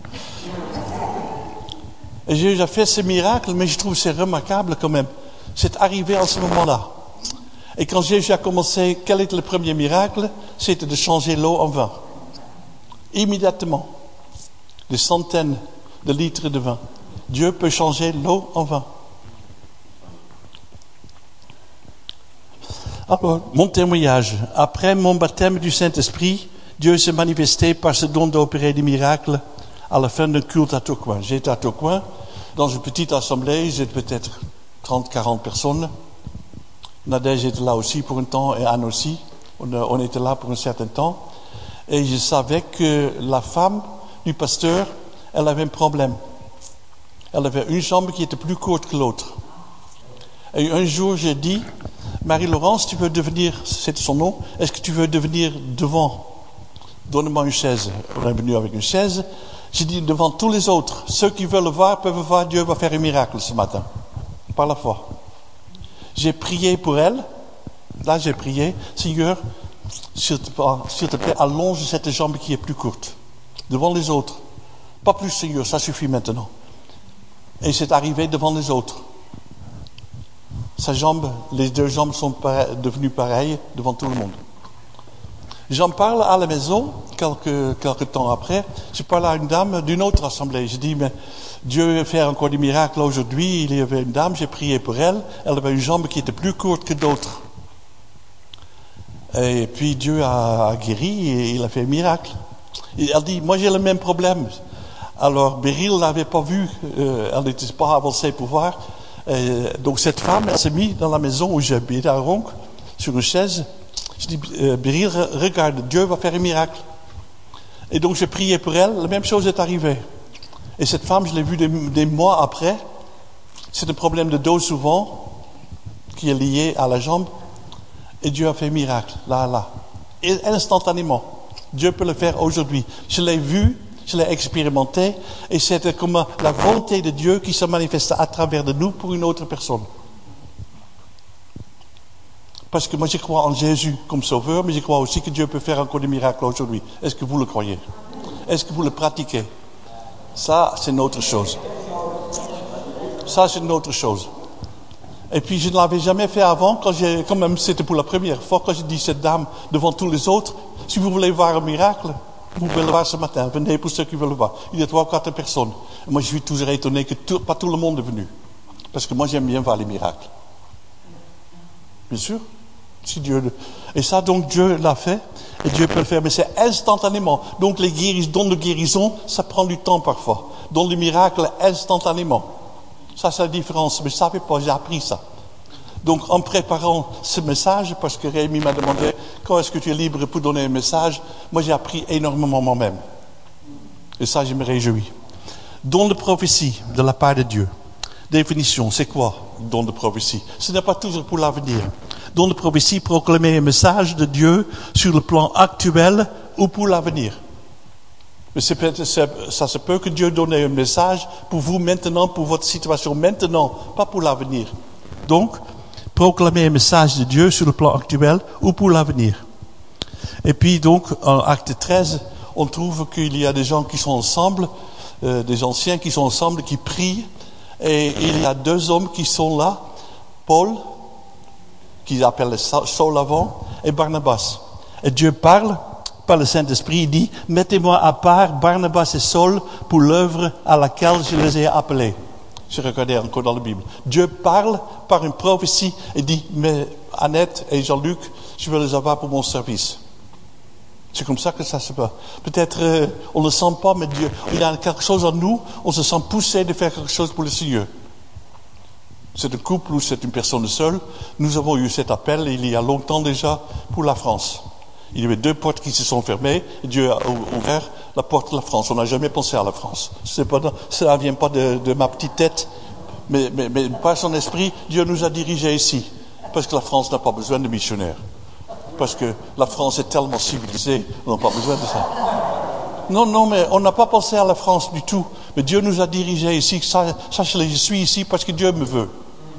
Et Jésus a fait ce miracle, mais je trouve que c'est remarquable quand même. C'est arrivé en ce moment-là. Et quand Jésus a commencé, quel était le premier miracle? C'était de changer l'eau en vin. Immédiatement. Des centaines de litres de vin. Dieu peut changer l'eau en vin. Alors, mon témoignage. Après mon baptême du Saint-Esprit, Dieu s'est manifesté par ce don d'opérer des miracles à la fin d'un culte à Tourcoing. J'étais à Tourcoing, dans une petite assemblée, j'étais peut-être trente, quarante personnes. Nadège était là aussi pour un temps et Anne aussi. On, on était là pour un certain temps. Et je savais que la femme du pasteur, elle avait un problème. Elle avait une jambe qui était plus courte que l'autre. Et un jour, j'ai dit, Marie-Laurence, tu veux devenir, c'est son nom, est-ce que tu veux devenir devant? Donne-moi une chaise. On est venu avec une chaise. J'ai dit, devant tous les autres, ceux qui veulent le voir peuvent voir, Dieu va faire un miracle ce matin. Par la foi. J'ai prié pour elle. Là, j'ai prié, Seigneur, s'il te plaît, s'il te plaît, allonge cette jambe qui est plus courte. devant les autres. Pas plus, Seigneur, ça suffit maintenant. Et c'est arrivé devant les autres. Sa jambe, les deux jambes sont devenues pareilles devant tout le monde. J'en parle à la maison, quelques, quelques temps après. Je parle à une dame d'une autre assemblée. Je dis, mais Dieu va faire encore des miracles aujourd'hui. Il y avait une dame, j'ai prié pour elle. Elle avait une jambe qui était plus courte que d'autres. Et puis Dieu a, a guéri et il a fait un miracle. Et elle dit, moi j'ai le même problème. Alors Beryl l'avait pas vu, euh, elle n'était pas avancée pour voir. Et donc cette femme, elle s'est mise dans la maison où j'habite à Ronc, sur une chaise. Je dis, euh, Beryl, regarde, Dieu va faire un miracle. Et donc j'ai prié pour elle, la même chose est arrivée. Et cette femme, je l'ai vue des, des mois après. C'est un problème de dos souvent, qui est lié à la jambe. Et Dieu a fait un miracle, là, là. Et instantanément. Dieu peut le faire aujourd'hui. Je l'ai vu, je l'ai expérimenté, et c'était comme la volonté de Dieu qui se manifeste à travers de nous pour une autre personne. Parce que moi je crois en Jésus comme sauveur, mais je crois aussi que Dieu peut faire encore des miracles aujourd'hui. Est-ce que vous le croyez? Est-ce que vous le pratiquez? Ça, c'est une autre chose. Ça, c'est une autre chose. Et puis je ne l'avais jamais fait avant, quand j'ai, quand même c'était pour la première fois, quand j'ai dit cette dame devant tous les autres, si vous voulez voir un miracle, vous pouvez le voir ce matin, venez pour ceux qui veulent le voir. Il y a trois ou quatre personnes. Et moi je suis toujours étonné que tout, pas tout le monde est venu. Parce que moi j'aime bien voir les miracles. Bien sûr. Si Dieu, et ça donc Dieu l'a fait, et Dieu peut le faire, mais c'est instantanément. Donc les guérisons, dons de guérison, ça prend du temps parfois. Dons de miracles instantanément. Ça c'est la différence, mais je ne savais pas, j'ai appris ça. Donc en préparant ce message, parce que Rémi m'a demandé quand est-ce que tu es libre pour donner un message, moi j'ai appris énormément moi-même. Et ça je me réjouis. Don de prophétie de la part de Dieu. Définition, c'est quoi don de prophétie? Ce n'est pas toujours pour l'avenir. Don de prophétie, proclamer un message de Dieu sur le plan actuel ou pour l'avenir. Mais c'est, c'est, ça se peut que Dieu donne un message pour vous maintenant, pour votre situation maintenant, pas pour l'avenir. Donc, proclamer un message de Dieu sur le plan actuel ou pour l'avenir. Et puis donc, en acte treize, on trouve qu'il y a des gens qui sont ensemble, euh, des anciens qui sont ensemble, qui prient. Et il y a deux hommes qui sont là, Paul, qu'ils appellent Saul avant, et Barnabas. Et Dieu parle par le Saint-Esprit, il dit, mettez-moi à part Barnabas et Saul pour l'œuvre à laquelle je les ai appelés. Je regardais encore dans la Bible. Dieu parle par une prophétie et dit, mais Annette et Jean-Luc, je veux les avoir pour mon service. C'est comme ça que ça se passe. Peut-être euh, on ne le sent pas, mais Dieu, il y a quelque chose en nous, on se sent poussé de faire quelque chose pour le Seigneur. C'est un couple ou c'est une personne seule. Nous avons eu cet appel il y a longtemps déjà pour la France. Il y avait deux portes qui se sont fermées et Dieu a ouvert la porte de la France. On n'a jamais pensé à la France. C'est pas, ça ne vient pas de, de ma petite tête, mais, mais, mais par son esprit, Dieu nous a dirigés ici. Parce que la France n'a pas besoin de missionnaires. Parce que la France est tellement civilisée, on n'a pas besoin de ça. Non, non, mais on n'a pas pensé à la France du tout. Mais Dieu nous a dirigés ici. Sachez-le, je suis ici parce que Dieu me veut.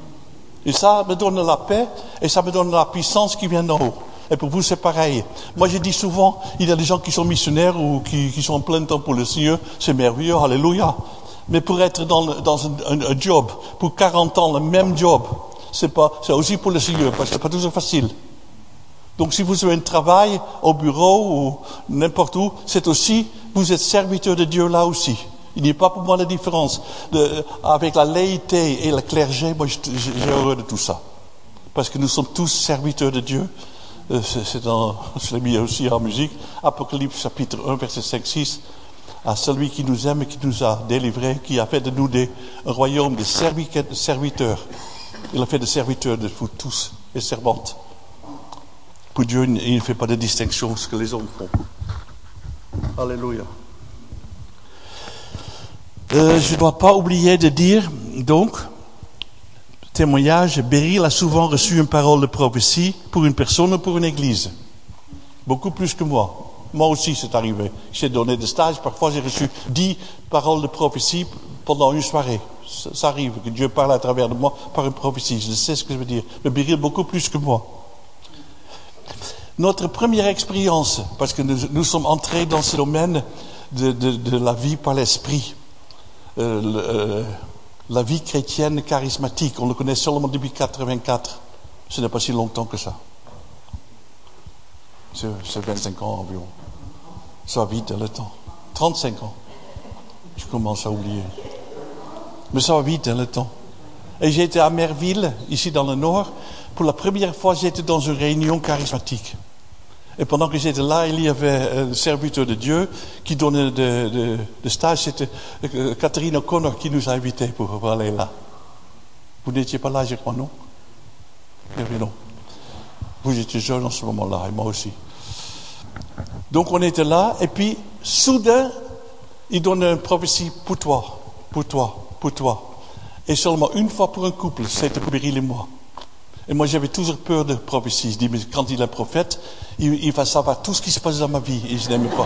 Et ça me donne la paix et ça me donne la puissance qui vient d'en haut. Et pour vous, c'est pareil. Moi, je dis souvent, il y a des gens qui sont missionnaires ou qui, qui sont en plein temps pour le Seigneur. C'est merveilleux, alléluia. Mais pour être dans, dans un, un, un job, pour quarante ans, le même job, c'est pas, c'est aussi pour le Seigneur, parce que c'est pas toujours facile. Donc, si vous avez un travail au bureau ou n'importe où, c'est aussi, vous êtes serviteur de Dieu là aussi. Il n'y a pas pour moi de différence. De, avec la laïcité et le clergé, moi, j'ai horreur de tout ça. Parce que nous sommes tous serviteurs de Dieu. C'est, c'est dans, je l'ai mis aussi en musique. Apocalypse chapitre un, verset cinq, six. À celui qui nous aime et qui nous a délivrés, qui a fait de nous des, un royaume de serviteurs. Il a fait des serviteurs de vous tous et servantes. Pour Dieu, il ne fait pas de distinction ce que les hommes font. Alléluia. Euh, je ne dois pas oublier de dire, donc, témoignage, Beryl a souvent reçu une parole de prophétie pour une personne ou pour une église. Beaucoup plus que moi. Moi aussi, c'est arrivé. J'ai donné des stages, parfois j'ai reçu dix paroles de prophétie pendant une soirée. Ça, ça arrive, que Dieu parle à travers de moi par une prophétie. Je sais ce que je veux dire. Mais Beryl, beaucoup plus que moi. Notre première expérience, parce que nous, nous sommes entrés dans ce domaine de, de, de la vie par l'esprit. Euh, le, euh, la vie chrétienne charismatique, on le connaît seulement depuis quatre-vingt-quatre. Ce n'est pas si longtemps que ça. C'est, c'est vingt-cinq ans environ. Ça va vite le temps. trente-cinq ans. Je commence à oublier. Mais ça va vite le temps. Et j'ai été à Merville, ici dans le Nord. Pour la première fois, j'étais dans une réunion charismatique. Et pendant que j'étais là, il y avait un serviteur de Dieu qui donnait de, de, de stage. C'était euh, Catherine O'Connor qui nous a invités pour, pour aller là. Vous n'étiez pas là, je crois, non? Eh bien non. Vous étiez jeune en ce moment-là, et moi aussi. Donc on était là, et puis soudain, il donne une prophétie pour toi, pour toi, pour toi. Et seulement une fois pour un couple, c'était pour Beryl et moi. Et moi j'avais toujours peur de prophétie. Je dis, mais quand il est prophète, il, il va savoir tout ce qui se passe dans ma vie, et je n'aime pas.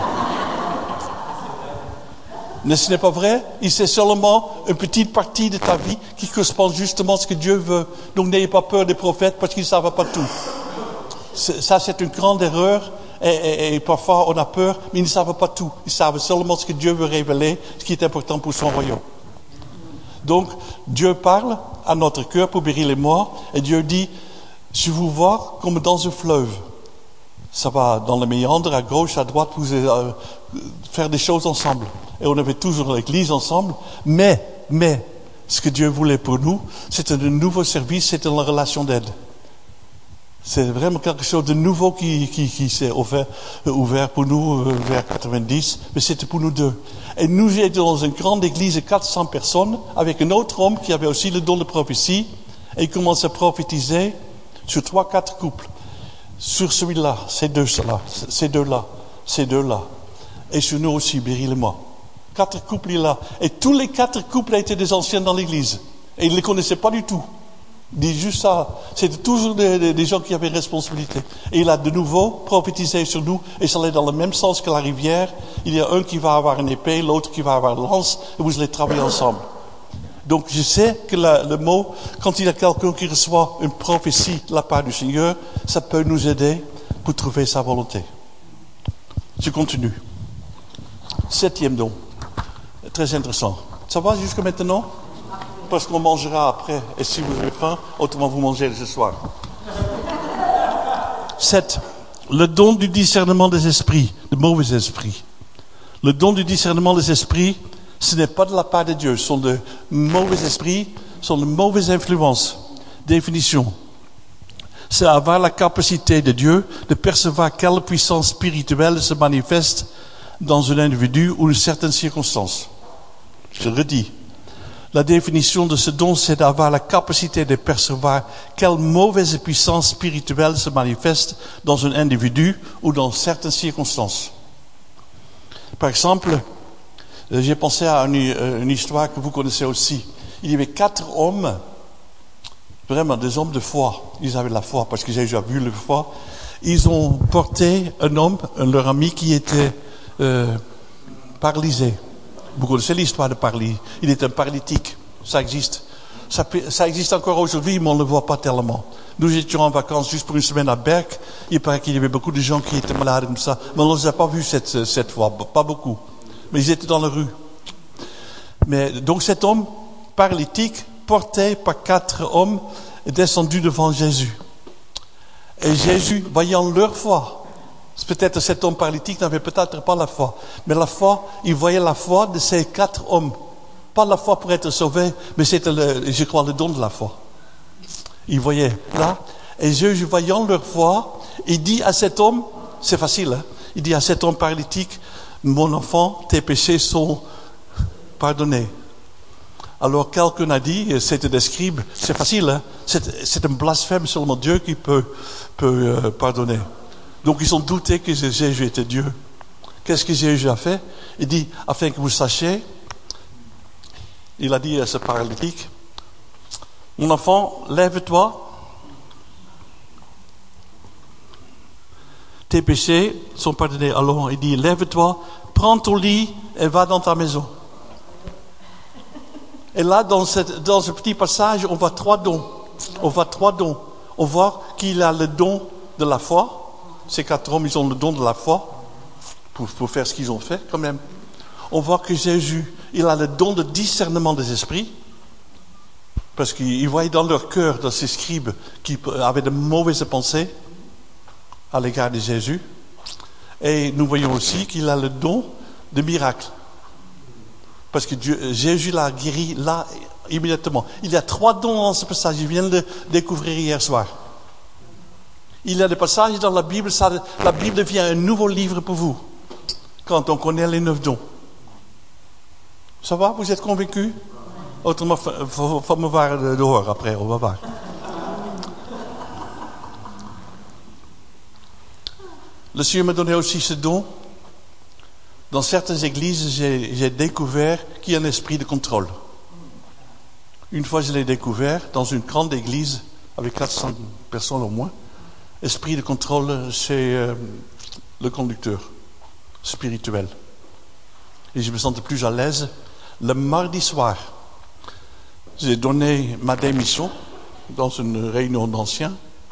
Mais ce n'est pas vrai, il sait seulement une petite partie de ta vie qui correspond justement à ce que Dieu veut. Donc n'ayez pas peur des prophètes parce qu'ils ne savent pas tout. C'est, ça c'est une grande erreur. Et, et, et parfois on a peur, mais ils ne savent pas tout. Ils savent seulement ce que Dieu veut révéler, ce qui est important pour son royaume. Donc Dieu parle à notre cœur pour Beryl et moi, et Dieu dit, je vous vois comme dans un fleuve. Ça va dans le méandre, à gauche, à droite, vous allez euh, faire des choses ensemble. Et on avait toujours l'église ensemble, mais, mais, ce que Dieu voulait pour nous, c'était un nouveau service, c'était la relation d'aide. C'est vraiment quelque chose de nouveau qui, qui, qui s'est ouvert, ouvert pour nous euh, vers quatre-vingt-dix, mais c'était pour nous deux. Et nous étions dans une grande église de quatre cents personnes, avec un autre homme qui avait aussi le don de prophétie, et il commençait à prophétiser sur trois, quatre couples. Sur celui-là, ces deux-là, ces deux-là, ces deux-là. Et sur nous aussi, Beryl et moi. Quatre couples là. Et tous les quatre couples étaient des anciens dans l'église. Et ils ne les connaissaient pas du tout. Il dit juste ça. C'était toujours des, des, des gens qui avaient responsabilité. Et il a de nouveau prophétisé sur nous. Et ça allait dans le même sens que la rivière. Il y a un qui va avoir une épée, l'autre qui va avoir une lance. Et vous allez travailler ensemble. Donc je sais que la, le mot, quand il y a quelqu'un qui reçoit une prophétie de la part du Seigneur, ça peut nous aider pour trouver sa volonté. Je continue. Septième don. Très intéressant. Ça va jusqu'à maintenant? Parce qu'on mangera après. Et si vous avez faim, autrement vous mangez ce soir. Sept. Le don du discernement des esprits, de mauvais esprits. Le don du discernement des esprits, ce n'est pas de la part de Dieu. Ce sont de mauvais esprits, ce sont de mauvaises influences. Définition. C'est avoir la capacité de Dieu de percevoir quelle puissance spirituelle se manifeste dans un individu ou une certaine circonstance. Je le redis. La définition de ce don, c'est d'avoir la capacité de percevoir quelle mauvaise puissance spirituelle se manifeste dans un individu ou dans certaines circonstances. Par exemple, j'ai pensé à une, une histoire que vous connaissez aussi. Il y avait quatre hommes, vraiment des hommes de foi. Ils avaient la foi parce que j'ai déjà vu la foi. Ils ont porté un homme, leur ami qui était euh, paralysé. Vous connaissez l'histoire de paralysie. Il est un paralytique. Ça existe. Ça, ça existe encore aujourd'hui, mais on ne le voit pas tellement. Nous étions en vacances juste pour une semaine à Berck. Il paraît qu'il y avait beaucoup de gens qui étaient malades comme ça. Mais on ne les a pas vus cette, cette fois. Pas beaucoup. Mais ils étaient dans la rue. Mais donc cet homme paralytique, porté par quatre hommes, est descendu devant Jésus. Et Jésus, voyant leur foi, peut-être cet homme paralytique n'avait peut-être pas la foi, mais la foi, il voyait la foi de ces quatre hommes. Pas la foi pour être sauvé, mais c'était, le, je crois, le don de la foi. Il voyait là, et Jésus, voyant leur foi, il dit à cet homme, c'est facile, hein, il dit à cet homme paralytique, mon enfant, tes péchés sont pardonnés. Alors quelqu'un a dit, c'était des scribes, c'est facile, hein, c'est, c'est un blasphème, seulement Dieu qui peut, peut euh, pardonner. Donc ils ont douté que Jésus était Dieu. Qu'est-ce que Jésus a fait? Il dit, afin que vous sachiez, il a dit à ce paralytique, mon enfant, lève-toi, tes péchés sont pardonnés. Alors il dit, lève-toi, prends ton lit et va dans ta maison. Et là, dans, cette, dans ce petit passage, on voit trois dons. On voit trois dons. On voit qu'il a le don de la foi. Ces quatre hommes, ils ont le don de la foi pour, pour faire ce qu'ils ont fait quand même. on voit que Jésus, il a le don de discernement des esprits, parce qu'il voyait dans leur cœur, dans ces scribes, qui avaient de mauvaises pensées à l'égard de Jésus. Et nous voyons aussi qu'il a le don de miracle. Parce que Dieu, Jésus l'a guéri là, immédiatement. Il y a trois dons dans ce passage, je viens de le découvrir hier soir. Il y a des passages dans la Bible, ça, la Bible devient un nouveau livre pour vous, quand on connaît les neuf dons. Ça va, vous êtes convaincus? Autrement, il faut, faut me voir dehors après, on va voir. Le Seigneur m'a donné aussi ce don. Dans certaines églises, j'ai, j'ai découvert qu'il y a un esprit de contrôle. Une fois, je l'ai découvert dans une grande église avec quatre cents personnes au moins. Esprit de contrôle chez euh, le conducteur spirituel. Et je me sentais plus à l'aise. Le mardi soir, j'ai donné ma démission dans une réunion d'anciens.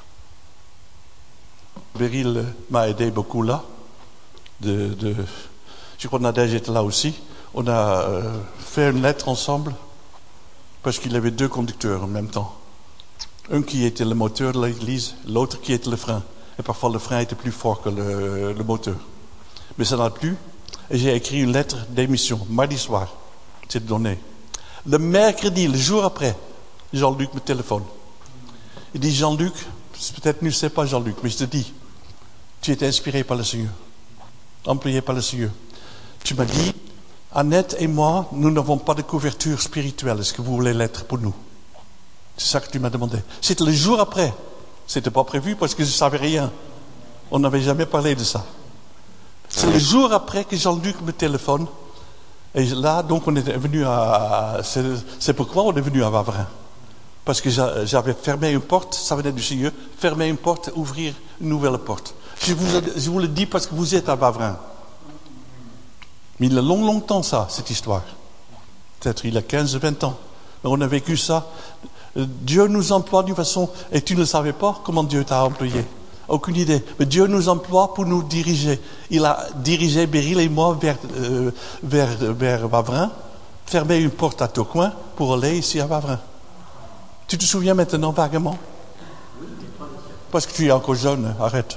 Beryl m'a aidé beaucoup là. De, de, je crois que Nadège était là aussi. On a euh, fait une lettre ensemble parce qu'il y avait deux conducteurs en même temps. Un qui était le moteur de l'église, l'autre qui était le frein. Et parfois le frein était plus fort que le, le moteur. Mais ça n'a plus. Et j'ai écrit une lettre d'émission, mardi soir. C'est donné. Le mercredi, le jour après, Jean-Luc me téléphone. Il dit, Jean-Luc, peut-être tu ne sais pas Jean-Luc, mais je te dis, tu étais inspiré par le Seigneur, employé par le Seigneur. Tu m'as dit, Annette et moi, nous n'avons pas de couverture spirituelle. Est-ce que vous voulez l'être pour nous? C'est ça que tu m'as demandé. C'était le jour après. C'était pas prévu parce que je savais rien. On n'avait jamais parlé de ça. C'est le jour après que Jean-Luc me téléphone. Et là, donc, on est venu à... C'est, c'est pourquoi on est venu à Wavrin. Parce que j'avais fermé une porte, ça venait du Seigneur, fermer une porte, ouvrir une nouvelle porte. Je vous, je vous le dis parce que vous êtes à Wavrin. Mais il y a long, longtemps ça, cette histoire. Peut-être il y a quinze, vingt ans. Mais on a vécu ça. Dieu nous emploie d'une façon... Et tu ne savais pas comment Dieu t'a employé. Aucune idée. Mais Dieu nous emploie pour nous diriger. Il a dirigé Beryl et moi vers, euh, vers, vers Wavrin, fermé une porte à Tourcoing pour aller ici à Wavrin. Tu te souviens maintenant vaguement? Parce que tu es encore jeune, arrête.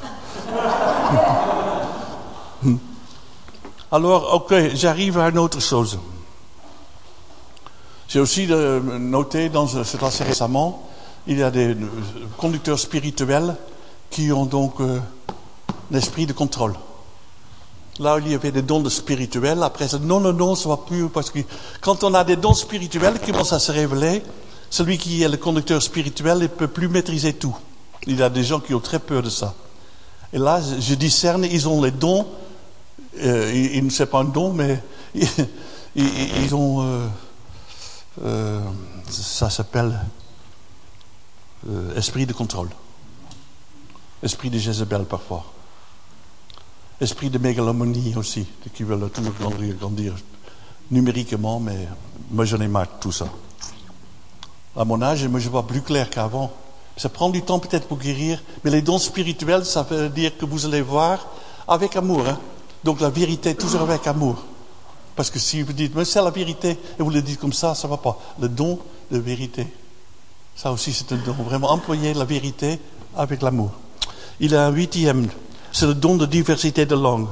Alors, ok, j'arrive à une autre chose. J'ai aussi noté, dans, c'est assez récemment, il y a des conducteurs spirituels qui ont donc euh, un esprit de contrôle. Là, il y avait des dons de spirituels. Après, non, non, non, ça va plus, parce que quand on a des dons spirituels qui commencent à se révéler, celui qui est le conducteur spirituel ne peut plus maîtriser tout. Il y a des gens qui ont très peur de ça. Et là, je discerne, ils ont les dons, euh, ils, ils ne savent pas un don, mais ils, ils, ils ont, euh, euh, ça s'appelle euh, esprit de contrôle. Esprit de Jézabel parfois. Esprit de mégalomanie aussi, qui veulent toujours grandir, grandir numériquement, mais moi j'en ai marre de tout ça. À mon âge, moi je vois plus clair qu'avant. Ça prend du temps peut-être pour guérir, mais les dons spirituels, ça veut dire que vous allez voir avec amour. Hein? Donc la vérité, toujours avec amour. Parce que si vous dites, mais c'est la vérité, et vous le dites comme ça, ça ne va pas. Le don de vérité, ça aussi c'est un don. Vraiment employer la vérité avec l'amour. Il y a un huitième, c'est le don de diversité de langue.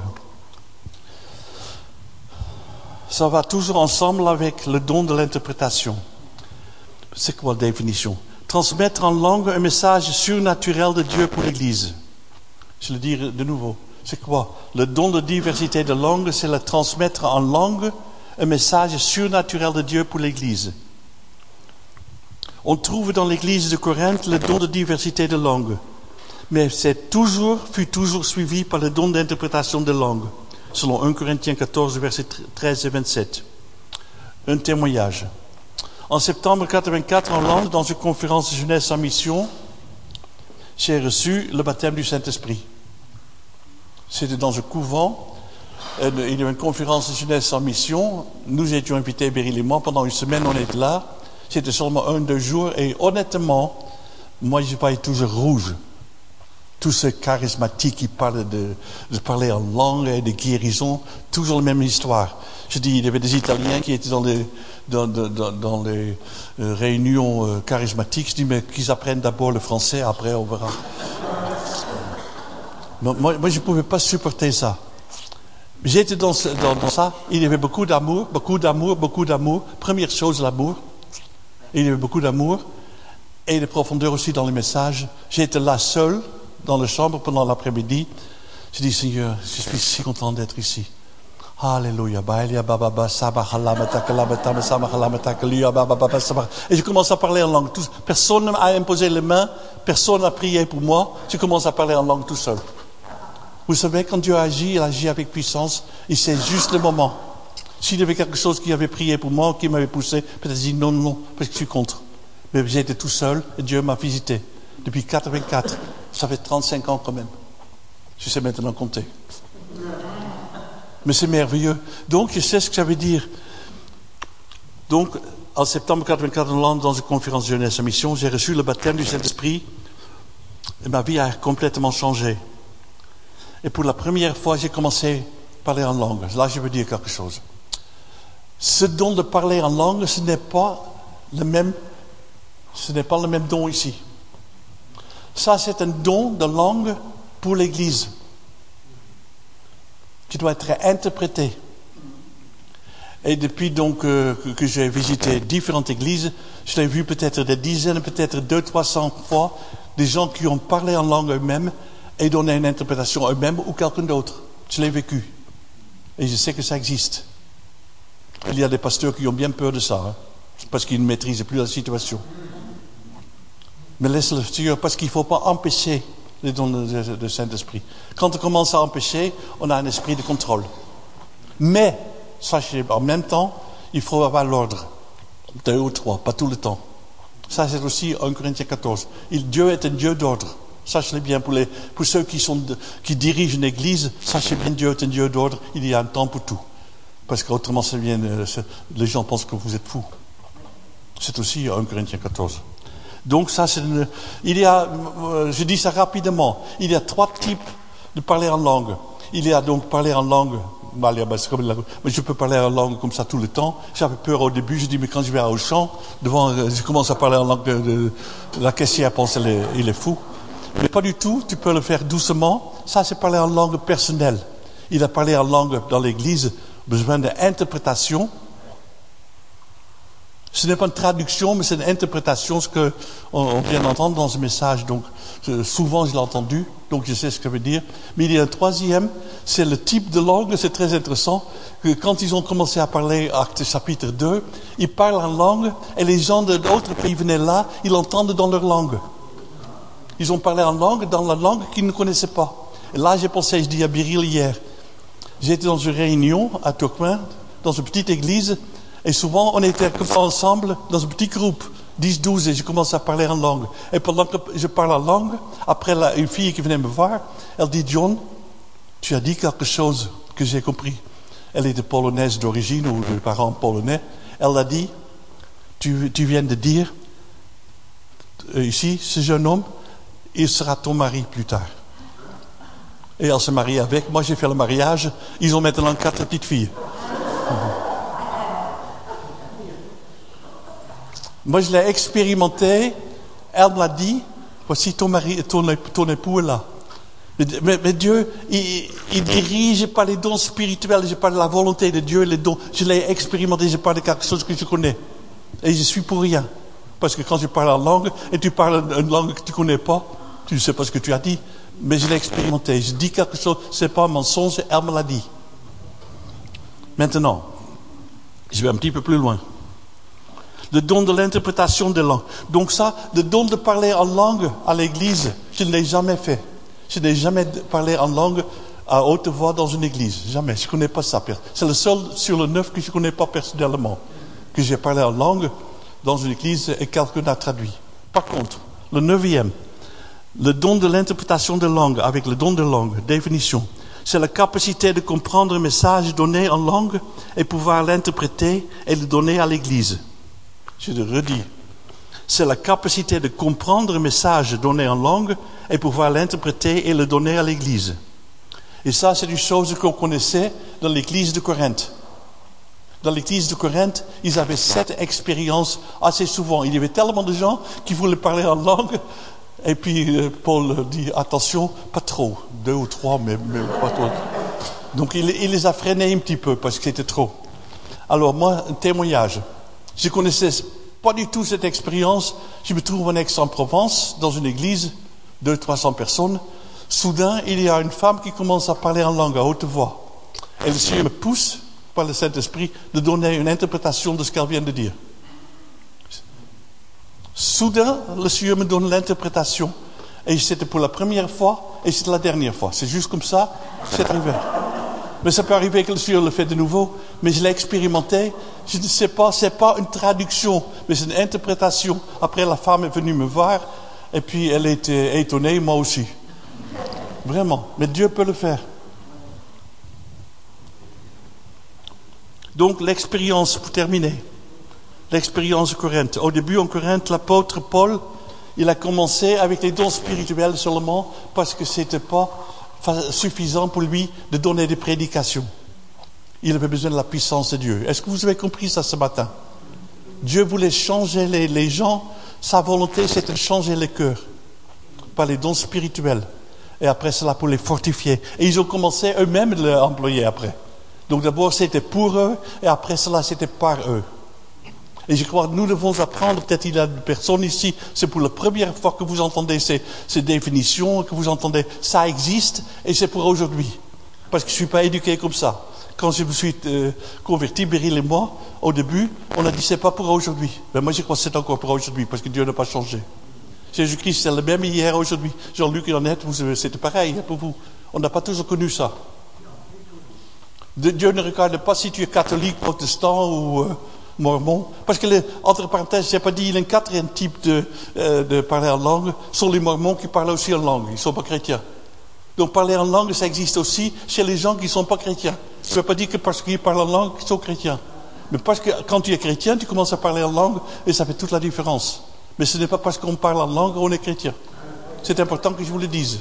Ça va toujours ensemble avec le don de l'interprétation. C'est quoi la définition? Transmettre en langue un message surnaturel de Dieu pour l'Église. Je le dis de nouveau. C'est quoi? Le don de diversité de langue, c'est le transmettre en langue un message surnaturel de Dieu pour l'Église. On trouve dans l'Église de Corinthe le don de diversité de langue. Mais c'est toujours, fut toujours suivi par le don d'interprétation de langue. Selon un Corinthiens quatorze, versets treize et vingt-sept. Un témoignage. En septembre quatre-vingt-quatre, en Hollande, dans une conférence jeunesse en mission, j'ai reçu le baptême du Saint-Esprit. C'était dans un couvent. Il y avait une conférence jeunesse en mission. Nous étions invités, Beryl et moi, pendant une semaine, on était là. C'était seulement un, deux jours. Et honnêtement, moi, je voyais toujours rouge. Tous ces charismatiques qui parlent de, de parler en langue et de guérison, toujours la même histoire. Je dis, il y avait des Italiens qui étaient dans les, dans, dans, dans les euh, réunions euh, charismatiques. Je dis, mais qu'ils apprennent d'abord le français, après on verra. moi, moi, je ne pouvais pas supporter ça. J'étais dans, dans, dans ça, il y avait beaucoup d'amour, beaucoup d'amour, beaucoup d'amour. Première chose, l'amour. Il y avait beaucoup d'amour. Et de profondeur aussi dans les messages. J'étais là seul, dans la chambre pendant l'après-midi. Je dis, Seigneur, je suis si content d'être ici. Alléluia. Et je commence à parler en langue. Personne n'a imposé les mains, personne n'a prié pour moi. Je commence à parler en langue tout seul. Vous savez, quand Dieu agit, il agit avec puissance. Et c'est juste le moment. S'il y avait quelque chose qui avait prié pour moi, qui m'avait poussé, peut-être dit non, non, parce que je suis contre. Mais j'étais tout seul et Dieu m'a visité. Depuis quatre-vingt-quatre, ça fait trente-cinq ans quand même. Je sais maintenant compter. Mais c'est merveilleux. Donc, je sais ce que ça veut dire. Donc, en septembre quatre-vingt-quatre, dans une conférence jeunesse à mission, j'ai reçu le baptême du Saint-Esprit et ma vie a complètement changé. Et pour la première fois, j'ai commencé à parler en langue. Là, je veux dire quelque chose. Ce don de parler en langue, ce n'est pas le même, ce n'est pas le même don ici. Ça, c'est un don de langue pour l'Église qui doit être interprété. Et depuis donc euh, que, que j'ai visité différentes églises, je l'ai vu peut-être des dizaines, peut-être deux, trois cents fois, des gens qui ont parlé en langue eux-mêmes et donné une interprétation eux-mêmes ou quelqu'un d'autre. Je l'ai vécu. Et je sais que ça existe. Il y a des pasteurs qui ont bien peur de ça, hein, parce qu'ils ne maîtrisent plus la situation. Mais laisse-le Seigneur, parce qu'il ne faut pas empêcher les dons du Saint-Esprit. Quand on commence à empêcher, on a un esprit de contrôle. Mais, sachez, en même temps, il faut avoir l'ordre. Deux ou trois, pas tout le temps. Ça, c'est aussi un Corinthiens quatorze. Il, Dieu est un Dieu d'ordre. Sachez-le bien, pour, les, pour ceux qui, sont de, qui dirigent une église, sachez bien, Dieu est un Dieu d'ordre. Il y a un temps pour tout. Parce qu'autrement, ça vient, les gens pensent que vous êtes fous. C'est aussi un Corinthiens quatorze. Donc ça, c'est une, il y a, je dis ça rapidement, il y a trois types de parler en langue. Il y a donc parler en langue, mais je peux parler en langue comme ça tout le temps. J'avais peur au début, je dis mais quand je vais à Auchan, devant, je commence à parler en langue, de, de, la caissière pense qu'il est, il est fou. Mais pas du tout, tu peux le faire doucement. Ça, c'est parler en langue personnelle. Il a parlé en langue dans l'église, besoin d'interprétation. Ce n'est pas une traduction, mais c'est une interprétation, ce qu'on on vient d'entendre dans ce message. Donc, souvent, je l'ai entendu, donc je sais ce que ça veut dire. Mais il y a un troisième, c'est le type de langue, c'est très intéressant, que quand ils ont commencé à parler, Actes chapitre deux, ils parlent en langue, et les gens d'autres pays venaient là, ils l'entendent dans leur langue. Ils ont parlé en langue, dans la langue qu'ils ne connaissaient pas. Et là, j'ai pensé, je dis à Biril hier, j'étais dans une réunion à Tourcoing, dans une petite église, et souvent, on était ensemble dans un petit groupe, dix, douze, et je commence à parler en langue. Et pendant que je parle en langue, après la, une fille qui venait me voir, elle dit, John, tu as dit quelque chose que j'ai compris. Elle était polonaise d'origine, ou de parents polonais. Elle a dit, tu, tu viens de dire, ici, ce jeune homme, il sera ton mari plus tard. Et elle se marie avec. Moi, j'ai fait le mariage. Ils ont maintenant quatre petites filles. Moi, je l'ai expérimenté. Elle m'a dit, voici ton mari, ton, ton époux est là. Mais, mais, mais Dieu, il, il dirige pas les dons spirituels, je parle de la volonté de Dieu, les dons. Je l'ai expérimenté, je parle de quelque chose que je connais. Et je suis pour rien. Parce que quand je parle en langue, et tu parles une langue que tu connais pas, tu ne sais pas ce que tu as dit. Mais je l'ai expérimenté. Je dis quelque chose, c'est pas un mensonge, elle me l'a dit. Maintenant, je vais un petit peu plus loin. Le don de l'interprétation des langues. Donc ça, le don de parler en langue à l'église, je ne l'ai jamais fait. Je n'ai jamais parlé en langue à haute voix dans une église. Jamais. Je ne connais pas ça. C'est le seul sur le neuf que je ne connais pas personnellement. Que j'ai parlé en langue dans une église et quelqu'un a traduit. Par contre, le neuvième, le don de l'interprétation de langue, avec le don de langue, définition, c'est la capacité de comprendre un message donné en langue et pouvoir l'interpréter et le donner à l'église. Je le redis. c'est la capacité de comprendre un message donné en langue et pouvoir l'interpréter et le donner à l'église. Et ça, c'est une chose qu'on connaissait dans l'église de Corinthe. Dans l'église de Corinthe, ils avaient cette expérience assez souvent. Il y avait tellement de gens qui voulaient parler en langue. Et puis euh, Paul dit, attention, pas trop. Deux ou trois, mais, mais pas trop. Donc il, il les a freinés un petit peu parce que c'était trop. Alors moi, un témoignage. Je connaissais pas du tout cette expérience. Je me trouve en Aix-en-Provence, dans une église, deux, trois cents personnes. Soudain, il y a une femme qui commence à parler en langue à haute voix. Et le Seigneur me pousse, par le Saint-Esprit, de donner une interprétation de ce qu'elle vient de dire. Soudain, le Seigneur me donne l'interprétation. Et c'était pour la première fois, et c'est la dernière fois. C'est juste comme ça, c'est arrivé. Mais ça peut arriver que le Seigneur le fait de nouveau, mais je l'ai expérimenté. Je ne sais pas, c'est pas une traduction, mais c'est une interprétation. Après, la femme est venue me voir, et puis elle était étonnée, moi aussi. Vraiment, mais Dieu peut le faire. Donc l'expérience, pour terminer, l'expérience de Corinthe. Au début en Corinthe, l'apôtre Paul, il a commencé avec les dons spirituels seulement parce que c'était pas suffisant pour lui de donner des prédications. Il avait besoin de la puissance de Dieu. Est-ce que vous avez compris ça ce matin? Dieu voulait changer les, les gens. Sa volonté, c'était de changer les cœurs par les dons spirituels. Et après cela, pour les fortifier. Et ils ont commencé eux-mêmes de l'employer après. Donc d'abord c'était pour eux, et après cela c'était par eux. Et je crois que nous devons apprendre, peut-être il y a des personnes ici, c'est pour la première fois que vous entendez ces, ces définitions, que vous entendez, ça existe, et c'est pour aujourd'hui. Parce que je ne suis pas éduqué comme ça. Quand je me suis euh, converti, Beryl et moi, au début, on a dit c'est pas pour aujourd'hui. Mais moi je crois que c'est encore pour aujourd'hui, parce que Dieu n'a pas changé. Jésus-Christ c'est le même hier, aujourd'hui. Jean-Luc et Annette, vous, c'était pareil pour vous. On n'a pas toujours connu ça. Dieu ne regarde pas si tu es catholique, protestant ou euh, mormon. Parce que, les, entre parenthèses, je n'ai pas dit, il y a un quatrième type de, euh, de parler en langue. Ce sont les mormons qui parlent aussi en langue. Ils ne sont pas chrétiens. Donc parler en langue, ça existe aussi chez les gens qui ne sont pas chrétiens. Ça ne veut pas dire que parce qu'ils parlent en langue, qu'ils sont chrétiens. Mais parce que quand tu es chrétien, tu commences à parler en langue et ça fait toute la différence. Mais ce n'est pas parce qu'on parle en langue qu'on est chrétien. C'est important que je vous le dise.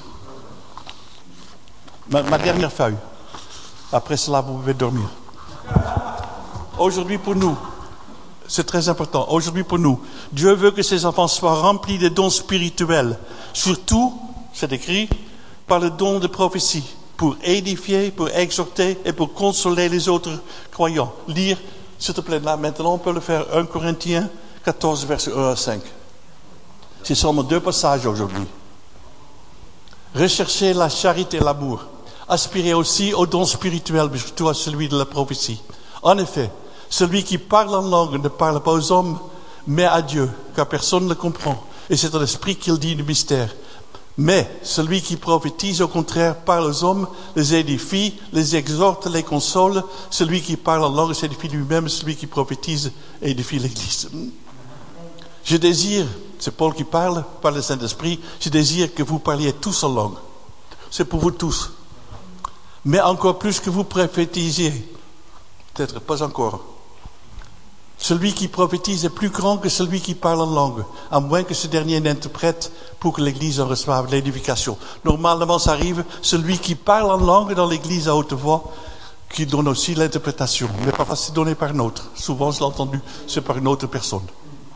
Ma, ma dernière feuille. Après cela, vous pouvez dormir. Aujourd'hui pour nous, c'est très important. Aujourd'hui pour nous, Dieu veut que ses enfants soient remplis des dons spirituels. Surtout, c'est écrit, par le don de prophétie. Pour édifier, pour exhorter et pour consoler les autres croyants. Lire, s'il te plaît, là maintenant, on peut le faire. un Corinthiens quatorze, versets un à cinq. C'est seulement deux passages aujourd'hui. Recherchez la charité et l'amour. Aspirez aussi au don spirituel, mais surtout à celui de la prophétie. En effet, celui qui parle en langue ne parle pas aux hommes, mais à Dieu, car personne ne le comprend. Et c'est dans l'esprit qu'il dit le mystère. Mais celui qui prophétise, au contraire, parle aux hommes, les édifie, les exhorte, les console. Celui qui parle en langue s'édifie lui-même, celui qui prophétise édifie l'Église. Je désire, c'est Paul qui parle, par le Saint-Esprit, je désire que vous parliez tous en langue. C'est pour vous tous. Mais encore plus que vous prophétisiez. Peut-être pas encore. Celui qui prophétise est plus grand que celui qui parle en langue, à moins que ce dernier n'interprète pour que l'Église en reçoive l'édification. Normalement, ça arrive, celui qui parle en langue dans l'Église à haute voix, qui donne aussi l'interprétation. Mais parfois, c'est donné par un autre. Souvent, je l'ai entendu, c'est par une autre personne.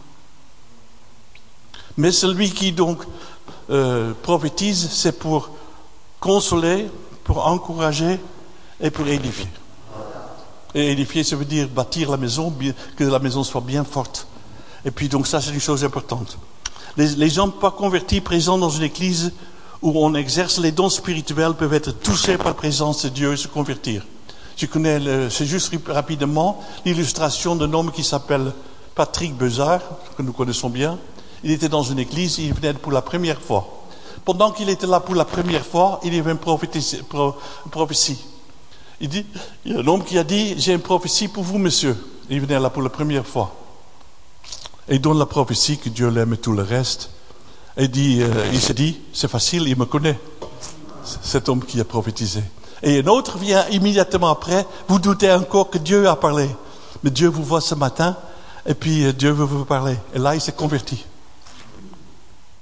Mais celui qui donc euh, prophétise, c'est pour consoler, pour encourager et pour édifier. Et édifier, ça veut dire bâtir la maison, que la maison soit bien forte. Et puis donc ça, c'est une chose importante. Les, les gens pas convertis présents dans une église où on exerce les dons spirituels peuvent être touchés par la présence de Dieu et se convertir. Je connais, le, c'est juste rapidement, l'illustration d'un homme qui s'appelle Patrick Bezard, que nous connaissons bien. Il était dans une église, il venait pour la première fois. Pendant qu'il était là pour la première fois, il y avait une prophétie. prophétie. Il dit, il y a un homme qui a dit, j'ai une prophétie pour vous, monsieur. Il venait là pour la première fois. Et il donne la prophétie que Dieu l'aime et tout le reste. Et dit, euh, il s'est dit, c'est facile, il me connaît. Cet homme qui a prophétisé. Et un autre vient immédiatement après, vous doutez encore que Dieu a parlé. Mais Dieu vous voit ce matin, et puis Dieu veut vous parler. Et là, il s'est converti.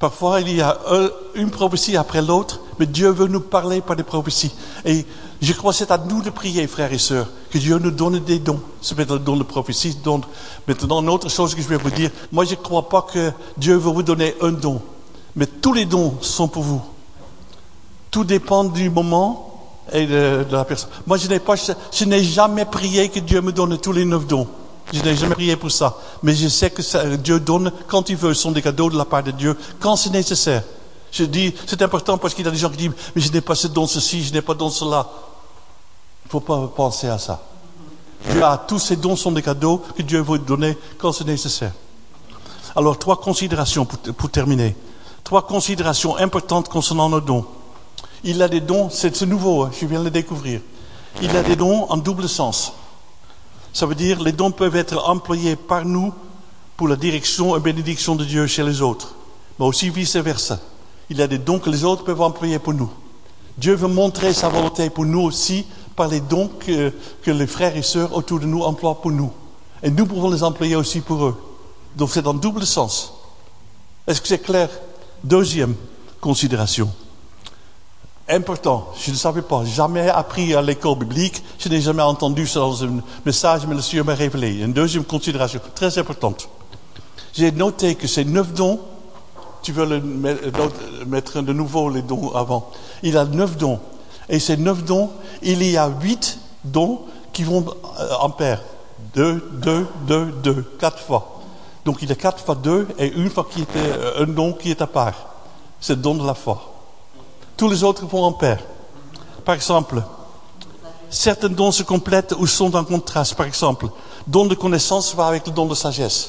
Parfois, il y a une prophétie après l'autre, mais Dieu veut nous parler par des prophéties. Et je crois que c'est à nous de prier, frères et sœurs, que Dieu nous donne des dons. C'est peut-être le don de prophétie. Don. Maintenant, une autre chose que je vais vous dire, moi je ne crois pas que Dieu veut vous donner un don, mais tous les dons sont pour vous. Tout dépend du moment et de, de la personne. Moi, je n'ai pas, je n'ai jamais prié que Dieu me donne tous les neuf dons. Je n'ai jamais prié pour ça. Mais je sais que ça, Dieu donne quand il veut. Ce sont des cadeaux de la part de Dieu, quand c'est nécessaire. Je dis, c'est important parce qu'il y a des gens qui disent, mais je n'ai pas ce don ceci, je n'ai pas don cela. Il ne faut pas penser à ça. Dieu a, tous ces dons sont des cadeaux que Dieu veut donner quand c'est nécessaire. Alors, trois considérations pour, pour terminer. Trois considérations importantes concernant nos dons. Il a des dons, c'est nouveau, hein, je viens de le découvrir. Il a des dons en double sens. Ça veut dire, les dons peuvent être employés par nous pour la direction et bénédiction de Dieu chez les autres. Mais aussi vice-versa. Il y a des dons que les autres peuvent employer pour nous. Dieu veut montrer sa volonté pour nous aussi par les dons que, que les frères et sœurs autour de nous emploient pour nous. Et nous pouvons les employer aussi pour eux. Donc c'est en double sens. Est-ce que c'est clair? Deuxième considération. Important, je ne savais pas, jamais appris à l'école biblique, je n'ai jamais entendu ça dans un message, mais le Seigneur m'a révélé. Une deuxième considération, très importante. J'ai noté que ces neuf dons, tu veux le mettre de nouveau les dons avant, il a neuf dons. Et ces neuf dons, il y a huit dons qui vont en paire. Deux, deux, deux, deux, quatre fois. Donc il y a quatre fois deux et une fois qui est un don qui est à part. C'est le don de la foi. Tous les autres vont en paire. Par exemple, certains dons se complètent ou sont en contraste. Par exemple, don de connaissance va avec le don de sagesse.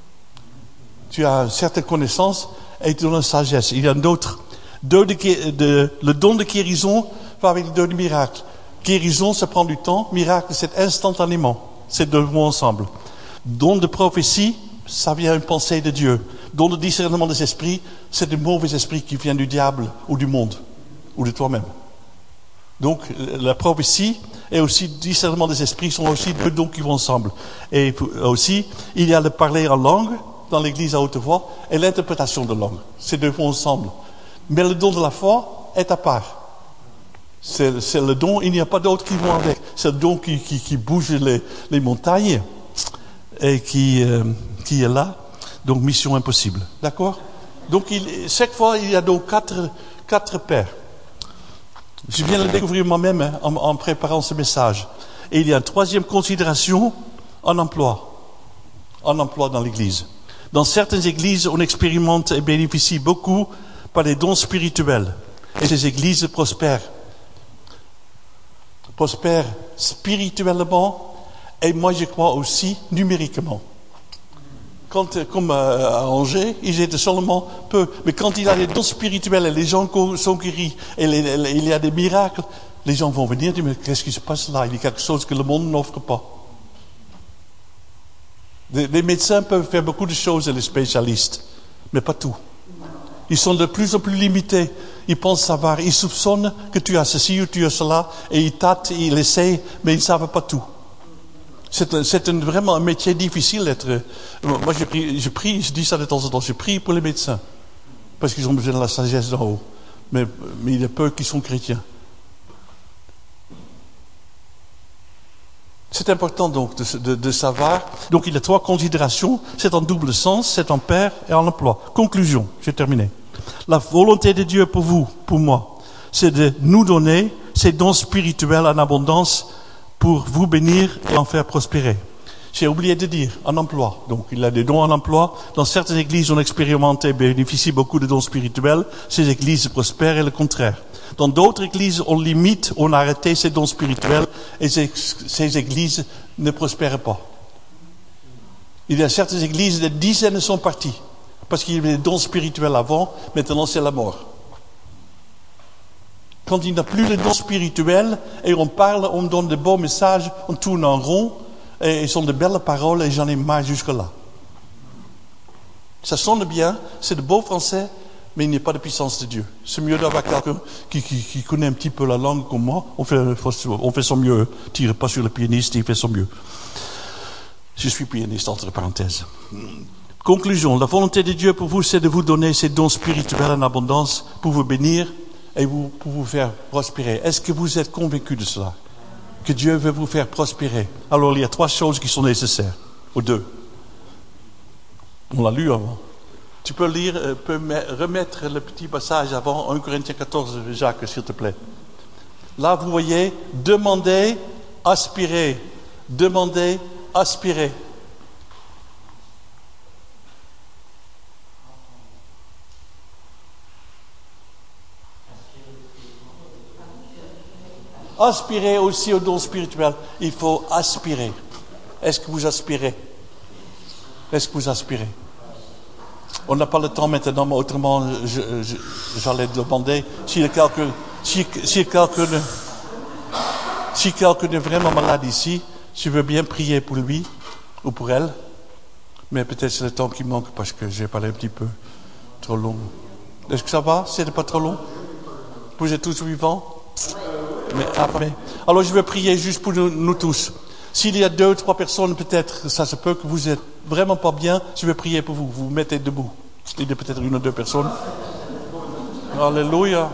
Tu as certaines connaissances et tu donnes de sagesse. Il y a d'autres. De, de, de, le don de guérison va avec le don de miracle. Guérison, ça prend du temps. Miracle, c'est instantanément. Ces deux vont ensemble. Don de prophétie, ça vient d'une pensée de Dieu. Don de discernement des esprits, c'est un mauvais esprit qui vient du diable ou du monde. Ou de toi-même. Donc, la prophétie et aussi le discernement des esprits sont aussi deux dons qui vont ensemble. Et aussi, il y a le parler en langue dans l'église à haute voix et l'interprétation de langue. Ces deux vont ensemble. Mais le don de la foi est à part. C'est, c'est le don, il n'y a pas d'autres qui vont avec. C'est le don qui, qui, qui bouge les, les montagnes et qui, euh, qui est là. Donc, mission impossible. D'accord? Donc, il, chaque fois, il y a donc quatre, quatre paires. Je viens de le découvrir moi-même hein, en, en préparant ce message. Et il y a une troisième considération en emploi. En emploi dans l'église. Dans certaines églises, on expérimente et bénéficie beaucoup par les dons spirituels. Et ces églises prospèrent. Prospèrent spirituellement et moi je crois aussi numériquement. Quand, comme à Angers, ils étaient seulement peu. Mais quand il y a des dons spirituels et les gens sont guéris et les, les, il y a des miracles, les gens vont venir et dire, mais qu'est-ce qui se passe là? Il y a quelque chose que le monde n'offre pas. Les, les médecins peuvent faire beaucoup de choses et les spécialistes, mais pas tout. Ils sont de plus en plus limités. Ils pensent savoir, ils soupçonnent que tu as ceci ou tu as cela et ils tâtent, ils essayent, mais ils ne savent pas tout. C'est, un, c'est un, vraiment un métier difficile d'être. Moi, je prie, je prie, je dis ça de temps en temps, je prie pour les médecins. Parce qu'ils ont besoin de la sagesse d'en haut. Mais, mais il y a peu qui sont chrétiens. C'est important donc de, de, de savoir. Donc il y a trois considérations. C'est en double sens, c'est en paire et en emploi. Conclusion, j'ai terminé. La volonté de Dieu pour vous, pour moi, c'est de nous donner ces dons spirituels en abondance pour vous bénir et en faire prospérer. J'ai oublié de dire, en emploi. Donc, il y a des dons en emploi. Dans certaines églises, on expérimente et bénéficie beaucoup de dons spirituels. Ces églises prospèrent et le contraire. Dans d'autres églises, on limite, on a arrêté ces dons spirituels et ces, ces églises ne prospèrent pas. Il y a certaines églises, des dizaines sont parties. Parce qu'il y avait des dons spirituels avant, maintenant c'est la mort. Quand il n'y a plus de dons spirituels, et on parle, on donne de beaux messages, on tourne en rond, et ce sont de belles paroles, et j'en ai marre jusque-là. Ça sonne bien, c'est de beau français, mais il n'y a pas de puissance de Dieu. C'est mieux d'avoir quelqu'un qui, qui, qui connaît un petit peu la langue comme moi. On fait, on fait son mieux. Tire pas sur le pianiste, il fait son mieux. Je suis pianiste, entre parenthèses. Conclusion, la volonté de Dieu pour vous, c'est de vous donner ces dons spirituels en abondance pour vous bénir et vous, pour vous faire prospérer. Est-ce que vous êtes convaincu de cela? Que Dieu veut vous faire prospérer? Alors il y a trois choses qui sont nécessaires, ou deux. On l'a lu avant. Tu peux lire, euh, peux remettre le petit passage avant, un Corinthiens quatorze, Jacques, s'il te plaît. Là, vous voyez, demandez, aspirez. Demandez, aspirez. Aspirez aussi au don spirituel. Il faut aspirer. Est-ce que vous aspirez? Est-ce que vous aspirez? On n'a pas le temps maintenant, mais autrement, je, je, j'allais demander si quelqu'un, si, si quelqu'un, si quelqu'un est vraiment malade ici, je veux bien prier pour lui ou pour elle, mais peut-être c'est le temps qui manque parce que j'ai parlé un petit peu trop long. Est-ce que ça va? C'est pas trop long? Vous êtes tous vivants? Mais après, alors je vais prier juste pour nous, nous tous. S'il y a deux ou trois personnes, peut-être, ça se peut que vous êtes vraiment pas bien, je vais prier pour vous. Vous vous mettez debout. Il y a peut-être une ou deux personnes. Alléluia.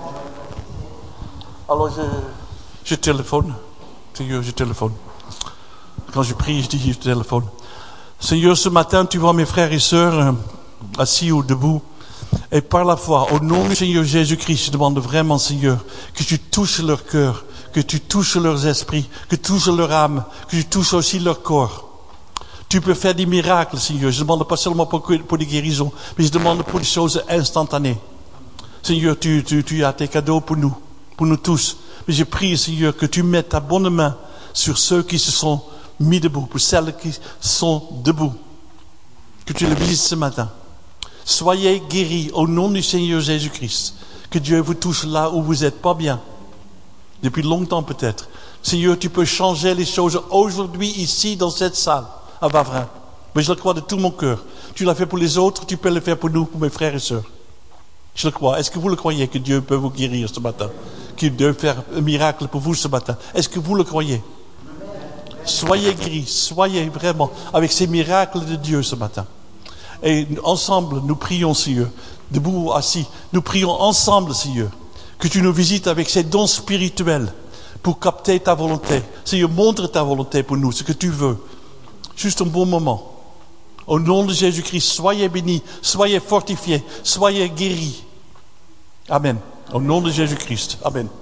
Alors je, je téléphone. Seigneur, je téléphone. Quand je prie, je dis je téléphone. Seigneur, ce matin, tu vois mes frères et sœurs euh, assis ou debout. Et par la foi, au nom du Seigneur Jésus-Christ, je demande vraiment, Seigneur, que tu touches leur cœur, que tu touches leurs esprits, que tu touches leur âme, que tu touches aussi leur corps. Tu peux faire des miracles, Seigneur. Je ne demande pas seulement pour, pour des guérisons, mais je demande pour des choses instantanées. Seigneur, tu, tu, tu as tes cadeaux pour nous, pour nous tous. Mais je prie, Seigneur, que tu mettes ta bonne main sur ceux qui se sont mis debout, pour celles qui sont debout. Que tu les visites ce matin. Soyez guéris au nom du Seigneur Jésus-Christ. Que Dieu vous touche là où vous n'êtes pas bien. Depuis longtemps peut-être. Seigneur, tu peux changer les choses aujourd'hui, ici, dans cette salle, à Wavrin. Mais je le crois de tout mon cœur. Tu l'as fait pour les autres, tu peux le faire pour nous, pour mes frères et sœurs. Je le crois. Est-ce que vous le croyez que Dieu peut vous guérir ce matin? Qu'il peut faire un miracle pour vous ce matin? Est-ce que vous le croyez? Soyez guéris, soyez vraiment avec ces miracles de Dieu ce matin. Et ensemble, nous prions, Seigneur, debout ou assis, nous prions ensemble, Seigneur, que tu nous visites avec ces dons spirituels pour capter ta volonté. Seigneur, montre ta volonté pour nous, ce que tu veux. Juste un bon moment. Au nom de Jésus-Christ, soyez bénis, soyez fortifiés, soyez guéris. Amen. Au nom de Jésus-Christ. Amen.